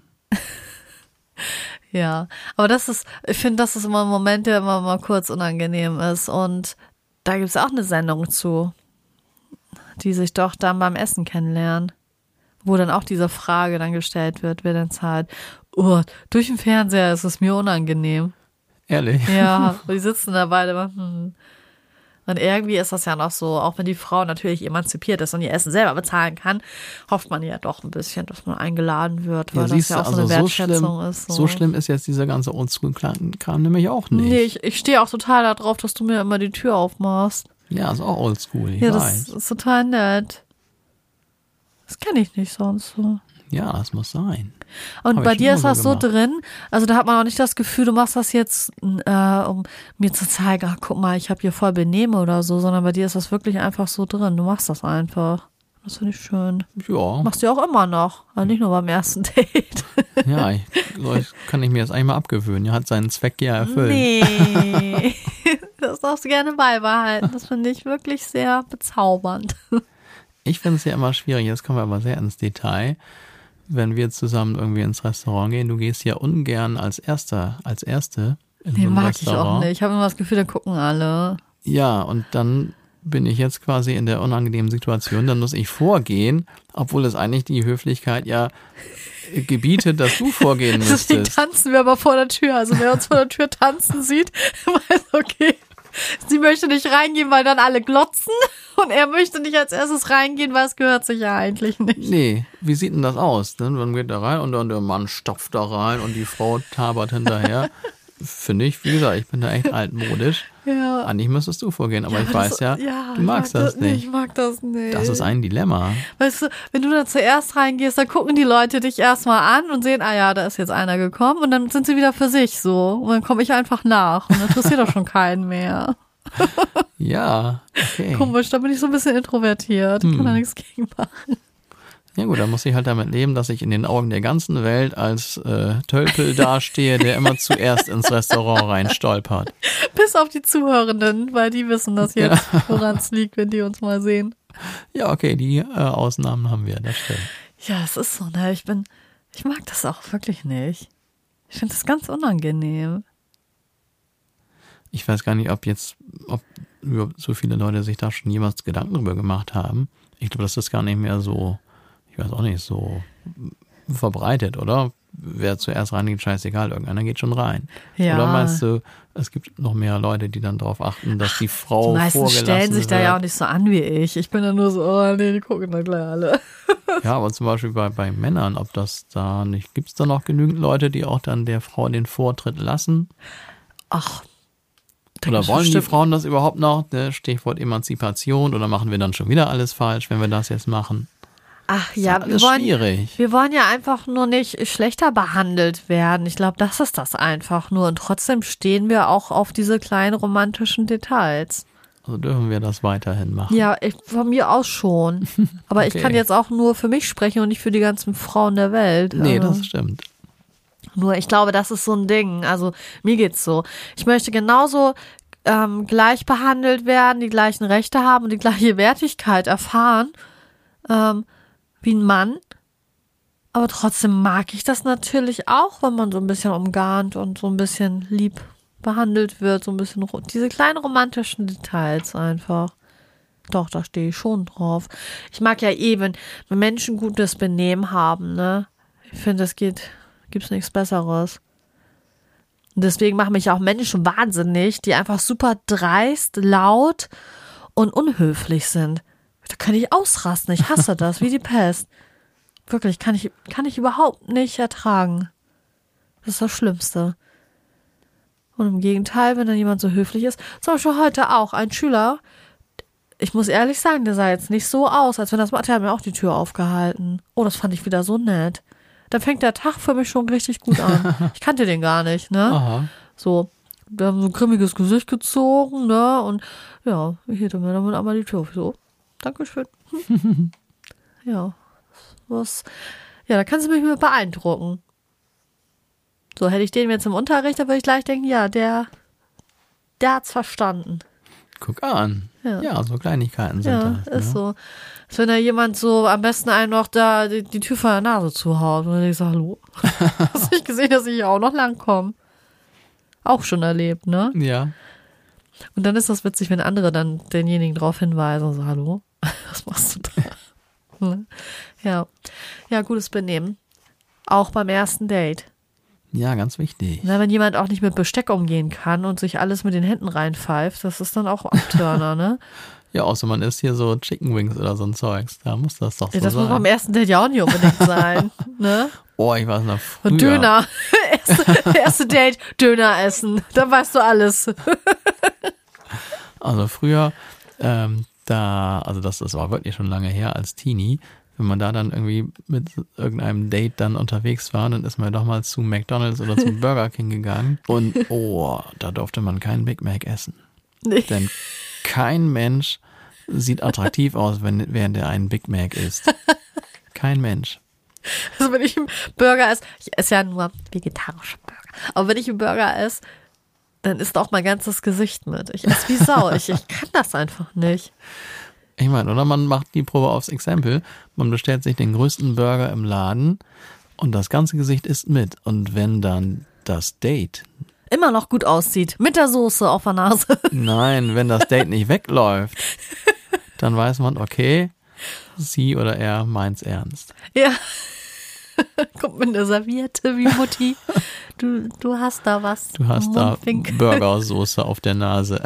Ja, aber das ist, ich finde, das ist immer ein Moment, der immer mal kurz unangenehm ist. Und da gibt es auch eine Sendung zu, die sich doch dann beim Essen kennenlernen, wo dann auch diese Frage dann gestellt wird, wer denn zahlt. Oh, durch den Fernseher ist es mir unangenehm. Ehrlich? Ja, die sitzen da beide. Hm. Und irgendwie ist das ja noch so, auch wenn die Frau natürlich emanzipiert ist und ihr Essen selber bezahlen kann, hofft man ja doch ein bisschen, dass man eingeladen wird, weil Ja, das ja auch so eine also Wertschätzung so schlimm, ist. So. so schlimm ist jetzt dieser ganze Oldschool-Kram nämlich auch nicht. Nee, ich, ich stehe auch total darauf, dass du mir immer die Tür aufmachst. Ja, ist auch Oldschool, ich Ja, weiß. das ist total nett. Das kenne ich nicht sonst so. Ja, das muss sein. Und Hab bei ich dir schon ist immer das so so gemacht. drin, also da hat man auch nicht das Gefühl, du machst das jetzt, äh, um mir zu zeigen, ach guck mal, ich habe hier voll Benehmen oder so, sondern bei dir ist das wirklich einfach so drin. Du machst das einfach. Das finde ich schön. Ja, Machst du auch immer noch, also nicht nur beim ersten Date. ja, ich, so ich- kann ich mir das eigentlich mal abgewöhnen. Er hat seinen Zweck ja erfüllt. Nee, das darfst du gerne beibehalten. Das finde ich wirklich sehr bezaubernd. Ich finde es ja immer schwierig, jetzt kommen wir aber sehr ins Detail, wenn wir zusammen irgendwie ins Restaurant gehen. Du gehst ja ungern als Erster, als Erste in so Den ein mag ich auch Restaurant. nicht. Ich habe immer das Gefühl, da gucken alle. Ja, und dann bin ich jetzt quasi in der unangenehmen Situation, dann muss ich vorgehen, obwohl es eigentlich die Höflichkeit ja gebietet, dass du vorgehen Deswegen müsstest. tanzen wir aber vor der Tür. Also wer uns vor der Tür tanzen sieht, weiß, okay, sie möchte nicht reingehen, weil dann alle glotzen und er möchte nicht als erstes reingehen, weil es gehört sich ja eigentlich nicht. Nee, wie sieht denn das aus? Dann man geht da rein und dann der Mann stopft da rein und die Frau tabert hinterher. Finde ich, wie gesagt, ich bin da echt altmodisch. Ja. Eigentlich müsstest du vorgehen, aber ich das- weiß ja, ja, du ich magst mag das nicht. Ich mag das nicht. Das ist ein Dilemma. Weißt du, wenn du da zuerst reingehst, dann gucken die Leute dich erstmal an und sehen, ah ja, da ist jetzt einer gekommen und dann sind sie wieder für sich so. Und dann komme ich einfach nach und interessiert doch schon keinen mehr. Ja, okay. Komisch, da bin ich so ein bisschen introvertiert. Ich kann da nichts gegen machen. Ja gut, dann muss ich halt damit leben, dass ich in den Augen der ganzen Welt als äh, Tölpel dastehe, der immer zuerst ins Restaurant reinstolpert. Bis auf die Zuhörenden, weil die wissen das jetzt, woran es liegt, wenn die uns mal sehen. Ja, okay, die äh, Ausnahmen haben wir, das stimmt. Ja, es ist so, ne? Ich bin, ich mag das auch wirklich nicht. Ich finde das ganz unangenehm. Ich weiß gar nicht, ob jetzt, ob überhaupt so viele Leute sich da schon jemals Gedanken drüber gemacht haben. Ich glaube, das ist gar nicht mehr so, ich weiß auch nicht, so verbreitet, oder? Wer zuerst reingeht, scheißegal, irgendeiner geht schon rein. Ja. Oder meinst du, es gibt noch mehr Leute, die dann darauf achten, dass die Frau Die meisten vorgelassen stellen sich da wird? ja auch nicht so an wie ich. Ich bin da nur so, oh nee, die gucken da gleich alle. Ja, aber zum Beispiel bei, bei Männern, ob das da nicht, gibt es da noch genügend Leute, die auch dann der Frau den Vortritt lassen? Ach, da Oder gibt's wollen die bestimmt- Frauen das überhaupt noch? Ne? Stichwort Emanzipation. Oder machen wir dann schon wieder alles falsch, wenn wir das jetzt machen? Ach ja, alles wir wollen, schwierig. wir wollen ja einfach nur nicht schlechter behandelt werden. Ich glaube, das ist das einfach nur. Und trotzdem stehen wir auch auf diese kleinen romantischen Details. Also dürfen wir das weiterhin machen. Ja, ich, von mir aus schon. Aber okay. Ich kann jetzt auch nur für mich sprechen und nicht für die ganzen Frauen der Welt. Nee, also. das stimmt. Nur ich glaube, das ist so ein Ding. Also mir geht's so. Ich möchte genauso ähm, gleich behandelt werden, die gleichen Rechte haben und die gleiche Wertigkeit erfahren ähm, wie ein Mann. Aber trotzdem mag ich das natürlich auch, wenn man so ein bisschen umgarnt und so ein bisschen lieb behandelt wird, so ein bisschen diese kleinen romantischen Details einfach. Doch, da stehe ich schon drauf. Ich mag ja eben, wenn Menschen gutes Benehmen haben, ne? Ich finde, es geht, gibt's nichts Besseres. Und deswegen machen mich auch Menschen wahnsinnig, die einfach super dreist, laut und unhöflich sind. Da kann ich ausrasten. Ich hasse das, wie die Pest. Wirklich, kann ich, kann ich überhaupt nicht ertragen. Das ist das Schlimmste. Und im Gegenteil, wenn dann jemand so höflich ist, zum Beispiel heute auch ein Schüler, ich muss ehrlich sagen, der sah jetzt nicht so aus, als wenn das Mathe hat mir auch die Tür aufgehalten. Oh, das fand ich wieder so nett. Dann fängt der Tag für mich schon richtig gut an. Ich kannte den gar nicht, ne? Aha. So, wir haben so ein grimmiges Gesicht gezogen, ne? Und ja, ich hielt mir damit einmal die Tür auf. So, Dankeschön. Ja, was, ja, da kannst du mich mit beeindrucken. So, hätte ich den jetzt im Unterricht, da würde ich gleich denken, ja, der, der hat's verstanden. Guck an. Ja, ja, so Kleinigkeiten sind ja, das. Ist ne? so. Als wenn da jemand so am besten einem noch da die, die Tür vor der Nase zuhaut. Und dann ich so, hallo? Hast du nicht gesehen, dass ich hier auch noch langkomme? Auch schon erlebt, ne? Ja. Und dann ist das witzig, wenn andere dann denjenigen darauf hinweisen und so, hallo? Was machst du da? Ja. Ja, gutes Benehmen. Auch beim ersten Date. Ja, ganz wichtig. Na, wenn jemand auch nicht mit Besteck umgehen kann und sich alles mit den Händen reinpfeift, das ist dann auch Abturner, ne? Ja, außer man isst hier so Chicken Wings oder so ein Zeugs. Da muss das doch so ja, das sein. muss beim ersten Date ja auch nicht unbedingt sein, ne? Oh, ich weiß noch früher. Und Döner. erste, erste Date, Döner essen. Dann weißt du alles. Also früher, ähm, da, also das, das war wirklich schon lange her als Teenie, wenn man da dann irgendwie mit irgendeinem Date dann unterwegs war, dann ist man doch mal zu McDonald's oder zum Burger King gegangen und oh, da durfte man keinen Big Mac essen. Nee. Denn kein Mensch sieht attraktiv aus, wenn, während er einen Big Mac isst. Kein Mensch. Also wenn ich einen Burger esse, ich esse ja nur vegetarische Burger, aber wenn ich einen Burger esse, dann ist auch mein ganzes Gesicht mit. Ich esse wie Sau. Ich, ich kann das einfach nicht. Ich meine, oder man macht die Probe aufs Exempel. Man bestellt sich den größten Burger im Laden und das ganze Gesicht ist mit. Und wenn dann das Date immer noch gut aussieht, mit der Soße auf der Nase. Nein, wenn das Date nicht wegläuft, dann weiß man, okay, sie oder er meint's ernst. Ja. Kommt mit einer Serviette wie Mutti. Du, du hast da was. Du hast da Burgersoße auf der Nase.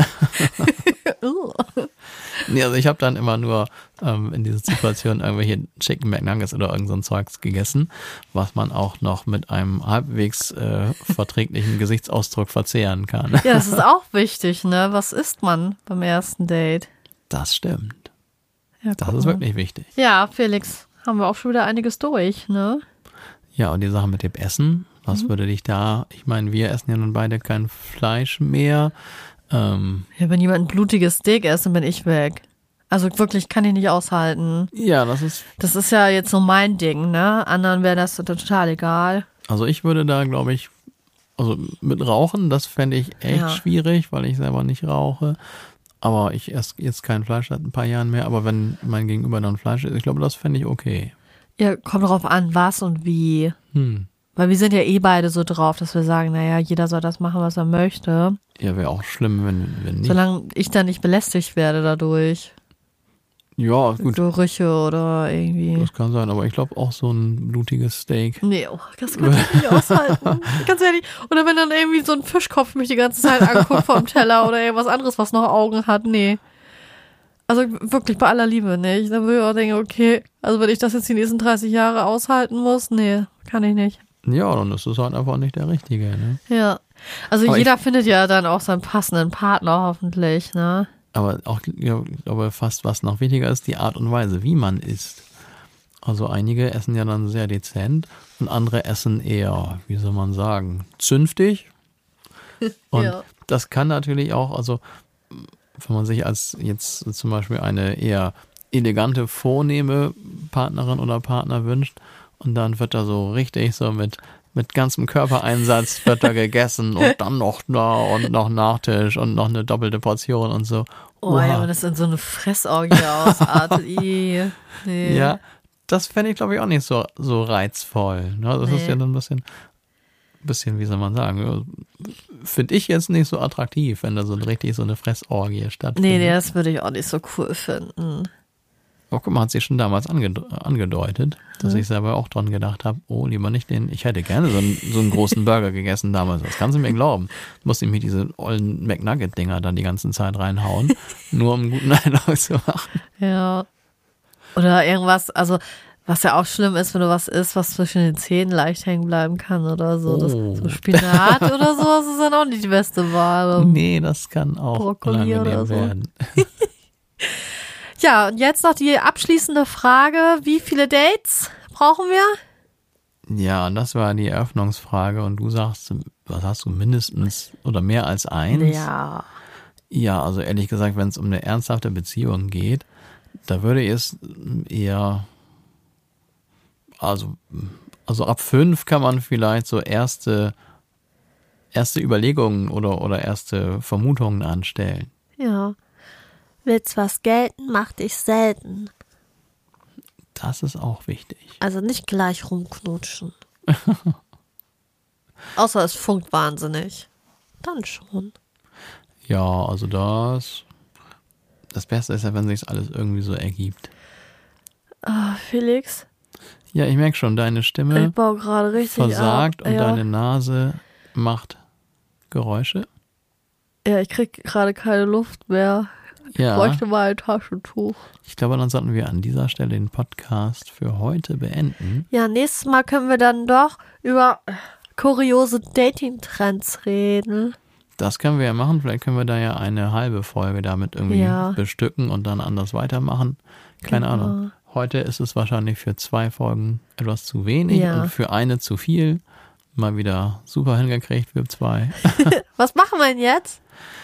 uh. Nee, also ich habe dann immer nur ähm, in dieser Situation irgendwelche Chicken McNuggets oder irgend so ein Zeugs gegessen, was man auch noch mit einem halbwegs äh, verträglichen Gesichtsausdruck verzehren kann. Ja, das ist auch wichtig, ne? Was isst man beim ersten Date? Das stimmt. Ja, das ist wirklich wichtig. Ja, Felix, haben wir auch schon wieder einiges durch, ne? Ja, und die Sache mit dem Essen, was mhm. würde dich da, ich meine, wir essen ja nun beide kein Fleisch mehr. Ähm, ja, wenn jemand ein blutiges Steak isst, dann bin ich weg. Also wirklich, kann ich nicht aushalten. Ja, das ist... Das ist ja jetzt so mein Ding, ne? Anderen wäre das total egal. Also ich würde da, glaube ich, also mit Rauchen, das fände ich echt ja. schwierig, weil ich selber nicht rauche. Aber ich esse jetzt kein Fleisch seit ein paar Jahren mehr. Aber wenn mein Gegenüber dann Fleisch isst, ich glaube, das fände ich okay. Ja, kommt drauf an, was und wie. Hm. Weil wir sind ja eh beide so drauf, dass wir sagen, naja, jeder soll das machen, was er möchte. Ja, wäre auch schlimm, wenn, wenn nicht. Solange ich dann nicht belästigt werde dadurch. Ja, gut. Gerüche oder irgendwie. Das kann sein, aber ich glaube auch so ein blutiges Steak. Nee, oh, das kann ich nicht aushalten. Ganz ehrlich. Oder wenn dann irgendwie so ein Fischkopf mich die ganze Zeit anguckt vom Teller oder irgendwas anderes, was noch Augen hat. Nee. Also wirklich bei aller Liebe nicht. Dann würde ich auch denken, okay, also wenn ich das jetzt die nächsten dreißig Jahre aushalten muss, nee, kann ich nicht. Ja, dann ist es halt einfach nicht der Richtige, ne? Ja. Also aber jeder ich, findet ja dann auch seinen passenden Partner hoffentlich, ne? Aber auch, ja, ich glaube fast, was noch wichtiger ist, die Art und Weise, wie man isst. Also einige essen ja dann sehr dezent und andere essen eher, wie soll man sagen, zünftig. Und ja. das kann natürlich auch, also wenn man sich als jetzt zum Beispiel eine eher elegante, vornehme Partnerin oder Partner wünscht und dann wird da so richtig so mit, mit ganzem Körpereinsatz wird da gegessen und dann noch da und noch Nachtisch und noch eine doppelte Portion und so. Oh ja, aber das in so eine Fressorgie ausartet. nee. Ja, das fände ich glaube ich auch nicht so, so reizvoll. Ne? Das nee. ist ja dann ein bisschen, bisschen, wie soll man sagen, finde ich jetzt nicht so attraktiv, wenn da so richtig so eine Fressorgie stattfindet. Nee, nee, das würde ich auch nicht so cool finden. Oh, guck mal, hat sie schon damals angedeutet, dass hm. ich selber auch dran gedacht habe, oh, lieber nicht den, ich hätte gerne so einen, so einen großen Burger gegessen damals, das kannst du mir glauben. Musste ich mir diese ollen McNugget-Dinger dann die ganze Zeit reinhauen, nur um einen guten Eindruck zu machen. Ja. Oder irgendwas, also was ja auch schlimm ist, wenn du was isst, was zwischen den Zähnen leicht hängen bleiben kann oder so. Oh. Das, so Spinat oder so, das ist dann auch nicht die beste Wahl. Nee, das kann auch Brokkoli unangenehm oder so. werden. Ja, und jetzt noch die abschließende Frage. Wie viele Dates brauchen wir? Ja, das war die Eröffnungsfrage und du sagst, was hast du, mindestens oder mehr als eins? Ja. Ja, also ehrlich gesagt, wenn es um eine ernsthafte Beziehung geht, da würde ich es eher, also, also ab fünf kann man vielleicht so erste, erste Überlegungen oder, oder erste Vermutungen anstellen. Ja. Willst was gelten, mach dich selten. Das ist auch wichtig. Also nicht gleich rumknutschen. Außer es funkt wahnsinnig. Dann schon. Ja, also das, das Beste ist ja, wenn sich alles irgendwie so ergibt. Ah, Felix? Ja, ich merke schon, deine Stimme ich baue gerade richtig versagt ab. und ja. deine Nase macht Geräusche. Ja, ich kriege gerade keine Luft mehr. Ich ja. bräuchte mal ein Taschentuch. Ich glaube, dann sollten wir an dieser Stelle den Podcast für heute beenden. Ja, nächstes Mal können wir dann doch über kuriose Dating-Trends reden. Das können wir ja machen. Vielleicht können wir da ja eine halbe Folge damit irgendwie ja. bestücken und dann anders weitermachen. Keine genau. Ahnung. Heute ist es wahrscheinlich für zwei Folgen etwas zu wenig ja. und für eine zu viel. Mal wieder super hingekriegt für zwei. Was machen wir denn jetzt?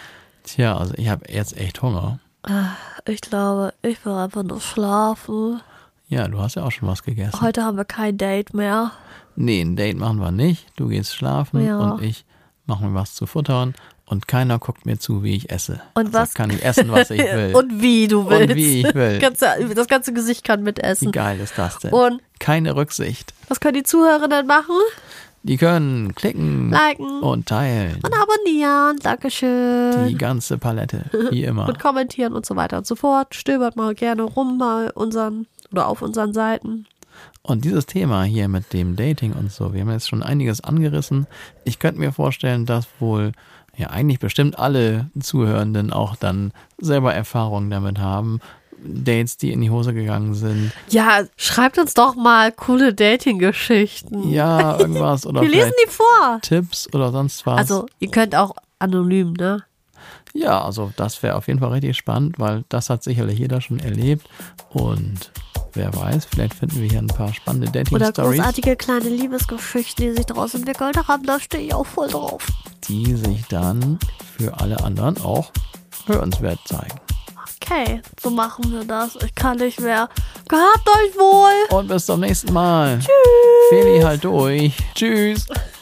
Tja, also ich habe jetzt echt Hunger. Ich glaube, ich will einfach nur schlafen. Ja, du hast ja auch schon was gegessen. Heute haben wir kein Date mehr. Nee, ein Date machen wir nicht. Du gehst schlafen ja. und ich mache mir was zu futtern und keiner guckt mir zu, wie ich esse. Und also was kann ich essen, was ich will. und wie du willst. Und wie ich will. Das ganze Gesicht kann mitessen. Wie geil ist das denn? Und keine Rücksicht. Was können die Zuhörer dann machen? Die können klicken, liken und teilen. Und abonnieren. Dankeschön. Die ganze Palette, wie immer. Und kommentieren und so weiter und so fort. Stöbert mal gerne rum bei unseren oder auf unseren Seiten. Und dieses Thema hier mit dem Dating und so, wir haben jetzt schon einiges angerissen. Ich könnte mir vorstellen, dass wohl ja eigentlich bestimmt alle Zuhörenden auch dann selber Erfahrungen damit haben. Dates, die in die Hose gegangen sind. Ja, schreibt uns doch mal coole Dating-Geschichten. Ja, irgendwas. Oder wir lesen die vor. Tipps oder sonst was. Also, ihr könnt auch anonym, ne? Ja, also das wäre auf jeden Fall richtig spannend, weil das hat sicherlich jeder schon erlebt. Und wer weiß, vielleicht finden wir hier ein paar spannende Dating-Stories. Oder großartige kleine Liebesgeschichten, die sich daraus entwickelt haben. Da stehe ich auch voll drauf. Die sich dann für alle anderen auch hörenswert zeigen. Okay, so machen wir das. Ich kann nicht mehr. Gehabt euch wohl. Und bis zum nächsten Mal. Tschüss. Feli halt durch. Tschüss.